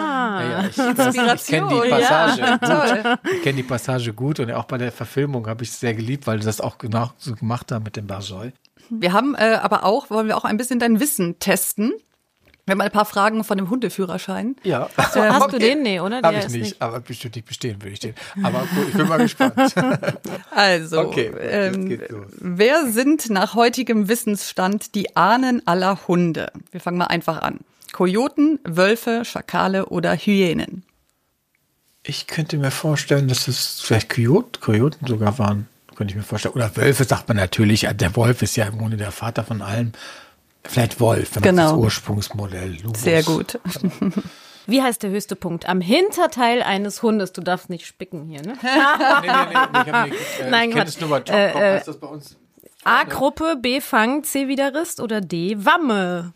Ich kenne die Passage gut. Ich kenne die Passage gut und auch bei der Verfilmung habe ich es sehr geliebt, weil sie das auch genau so gemacht haben mit dem Barzoi. Wir haben wollen wir auch ein bisschen dein Wissen testen. Wir haben mal ein paar Fragen von dem Hundeführerschein. Ja. Hast du den? Nee, oder? Habe ich nicht, aber bestimmt nicht bestehen würde ich den. Aber gut, ich bin mal gespannt. Also, okay, jetzt geht's los. Wer sind nach heutigem Wissensstand die Ahnen aller Hunde? Wir fangen mal einfach an. Kojoten, Wölfe, Schakale oder Hyänen? Ich könnte mir vorstellen, dass es vielleicht Kojoten sogar waren. Könnte ich mir vorstellen. Oder Wölfe sagt man natürlich. Der Wolf ist ja im Grunde der Vater von allem. Vielleicht Wolf, wenn man das Ursprungsmodell. Lubus. Sehr gut. Wie heißt der höchste Punkt? Am Hinterteil eines Hundes. Du darfst nicht spicken hier, ne? Nee, ich habe nicht. Ich kenne das nur bei Top. Heißt das bei uns? A. Gruppe, B. Fang, C. Widerrist oder D. Wamme.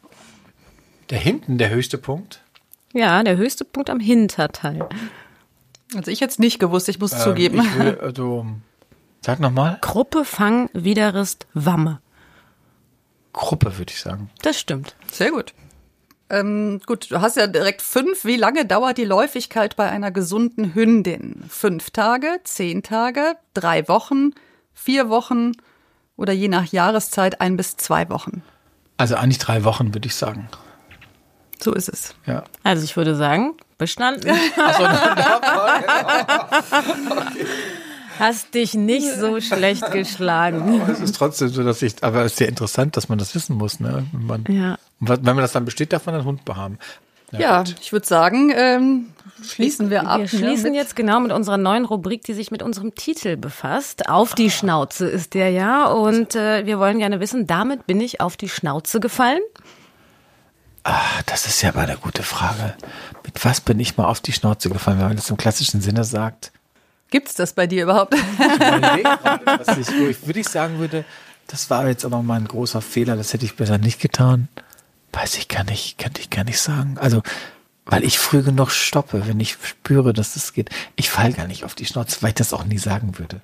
Der höchste Punkt? Ja, der höchste Punkt am Hinterteil. Also ich hätte es nicht gewusst, ich muss zugeben. Sag nochmal. Gruppe, Fang, Widerrist, Wamme. Gruppe, würde ich sagen. Das stimmt. Sehr gut. Gut, du hast ja direkt 5. Wie lange dauert die Läufigkeit bei einer gesunden Hündin? 5 Tage, 10 Tage, 3 Wochen, 4 Wochen oder je nach Jahreszeit 1 bis 2 Wochen? Also eigentlich 3 Wochen, würde ich sagen. So ist es. Ja. Also ich würde sagen, bestanden. Achso, okay. Hast dich nicht so schlecht geschlagen. Es ist trotzdem so, aber es ist sehr interessant, dass man das wissen muss, ne? Wenn man das dann besteht, darf man einen Hund haben. Ja, ich würde sagen, schließen wir ab. Wir schließen jetzt genau mit unserer neuen Rubrik, die sich mit unserem Titel befasst. Auf die Schnauze ist der ja. Und wir wollen gerne wissen, damit bin ich auf die Schnauze gefallen? Das ist ja aber eine gute Frage. Mit was bin ich mal auf die Schnauze gefallen, wenn man das im klassischen Sinne sagt? Gibt's das bei dir überhaupt? Würde ich sagen würde, das war jetzt aber mal ein großer Fehler, das hätte ich besser nicht getan. Weiß ich gar nicht, könnte ich gar nicht sagen. Also, weil ich früh genug stoppe, wenn ich spüre, dass es geht. Ich falle gar nicht auf die Schnauze, weil ich das auch nie sagen würde.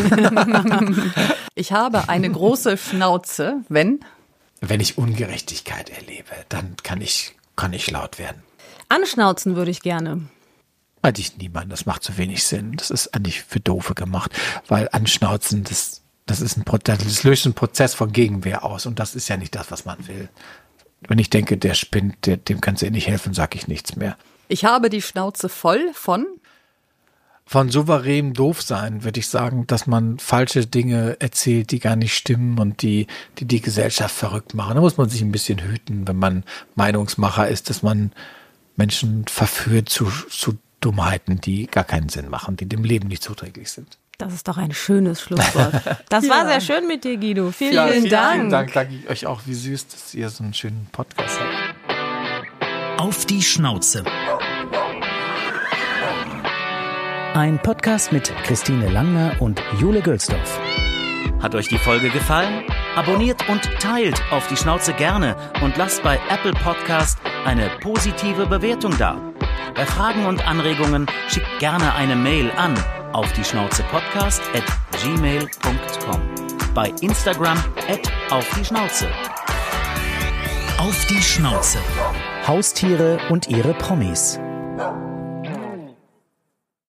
Ich habe eine große Schnauze, wenn ich Ungerechtigkeit erlebe, dann kann ich laut werden. Anschnauzen würde ich gerne. Eigentlich niemand, das macht zu wenig Sinn. Das ist eigentlich für Doofe gemacht, weil Anschnauzen, das löst einen Prozess von Gegenwehr aus und das ist ja nicht das, was man will. Wenn ich denke, der spinnt, dem kannst du nicht helfen, sage ich nichts mehr. Ich habe die Schnauze voll von souveränem Doofsein, würde ich sagen, dass man falsche Dinge erzählt, die gar nicht stimmen und die Gesellschaft verrückt machen. Da muss man sich ein bisschen hüten, wenn man Meinungsmacher ist, dass man Menschen verführt zu Dummheiten, die gar keinen Sinn machen, die dem Leben nicht zuträglich sind. Das ist doch ein schönes Schlusswort. Das war sehr schön mit dir, Guido. Vielen Dank. Vielen Dank. Danke ich euch auch, wie süß, dass ihr so einen schönen Podcast habt. Auf die Schnauze. Ein Podcast mit Christine Langner und Jule Gölsdorf. Hat euch die Folge gefallen? Abonniert und teilt Auf die Schnauze gerne und lasst bei Apple Podcast eine positive Bewertung da. Bei Fragen und Anregungen schickt gerne eine Mail an aufdieschnauzepodcast@gmail.com. Bei Instagram @aufdieschnauze. Auf die Schnauze. Haustiere und ihre Promis.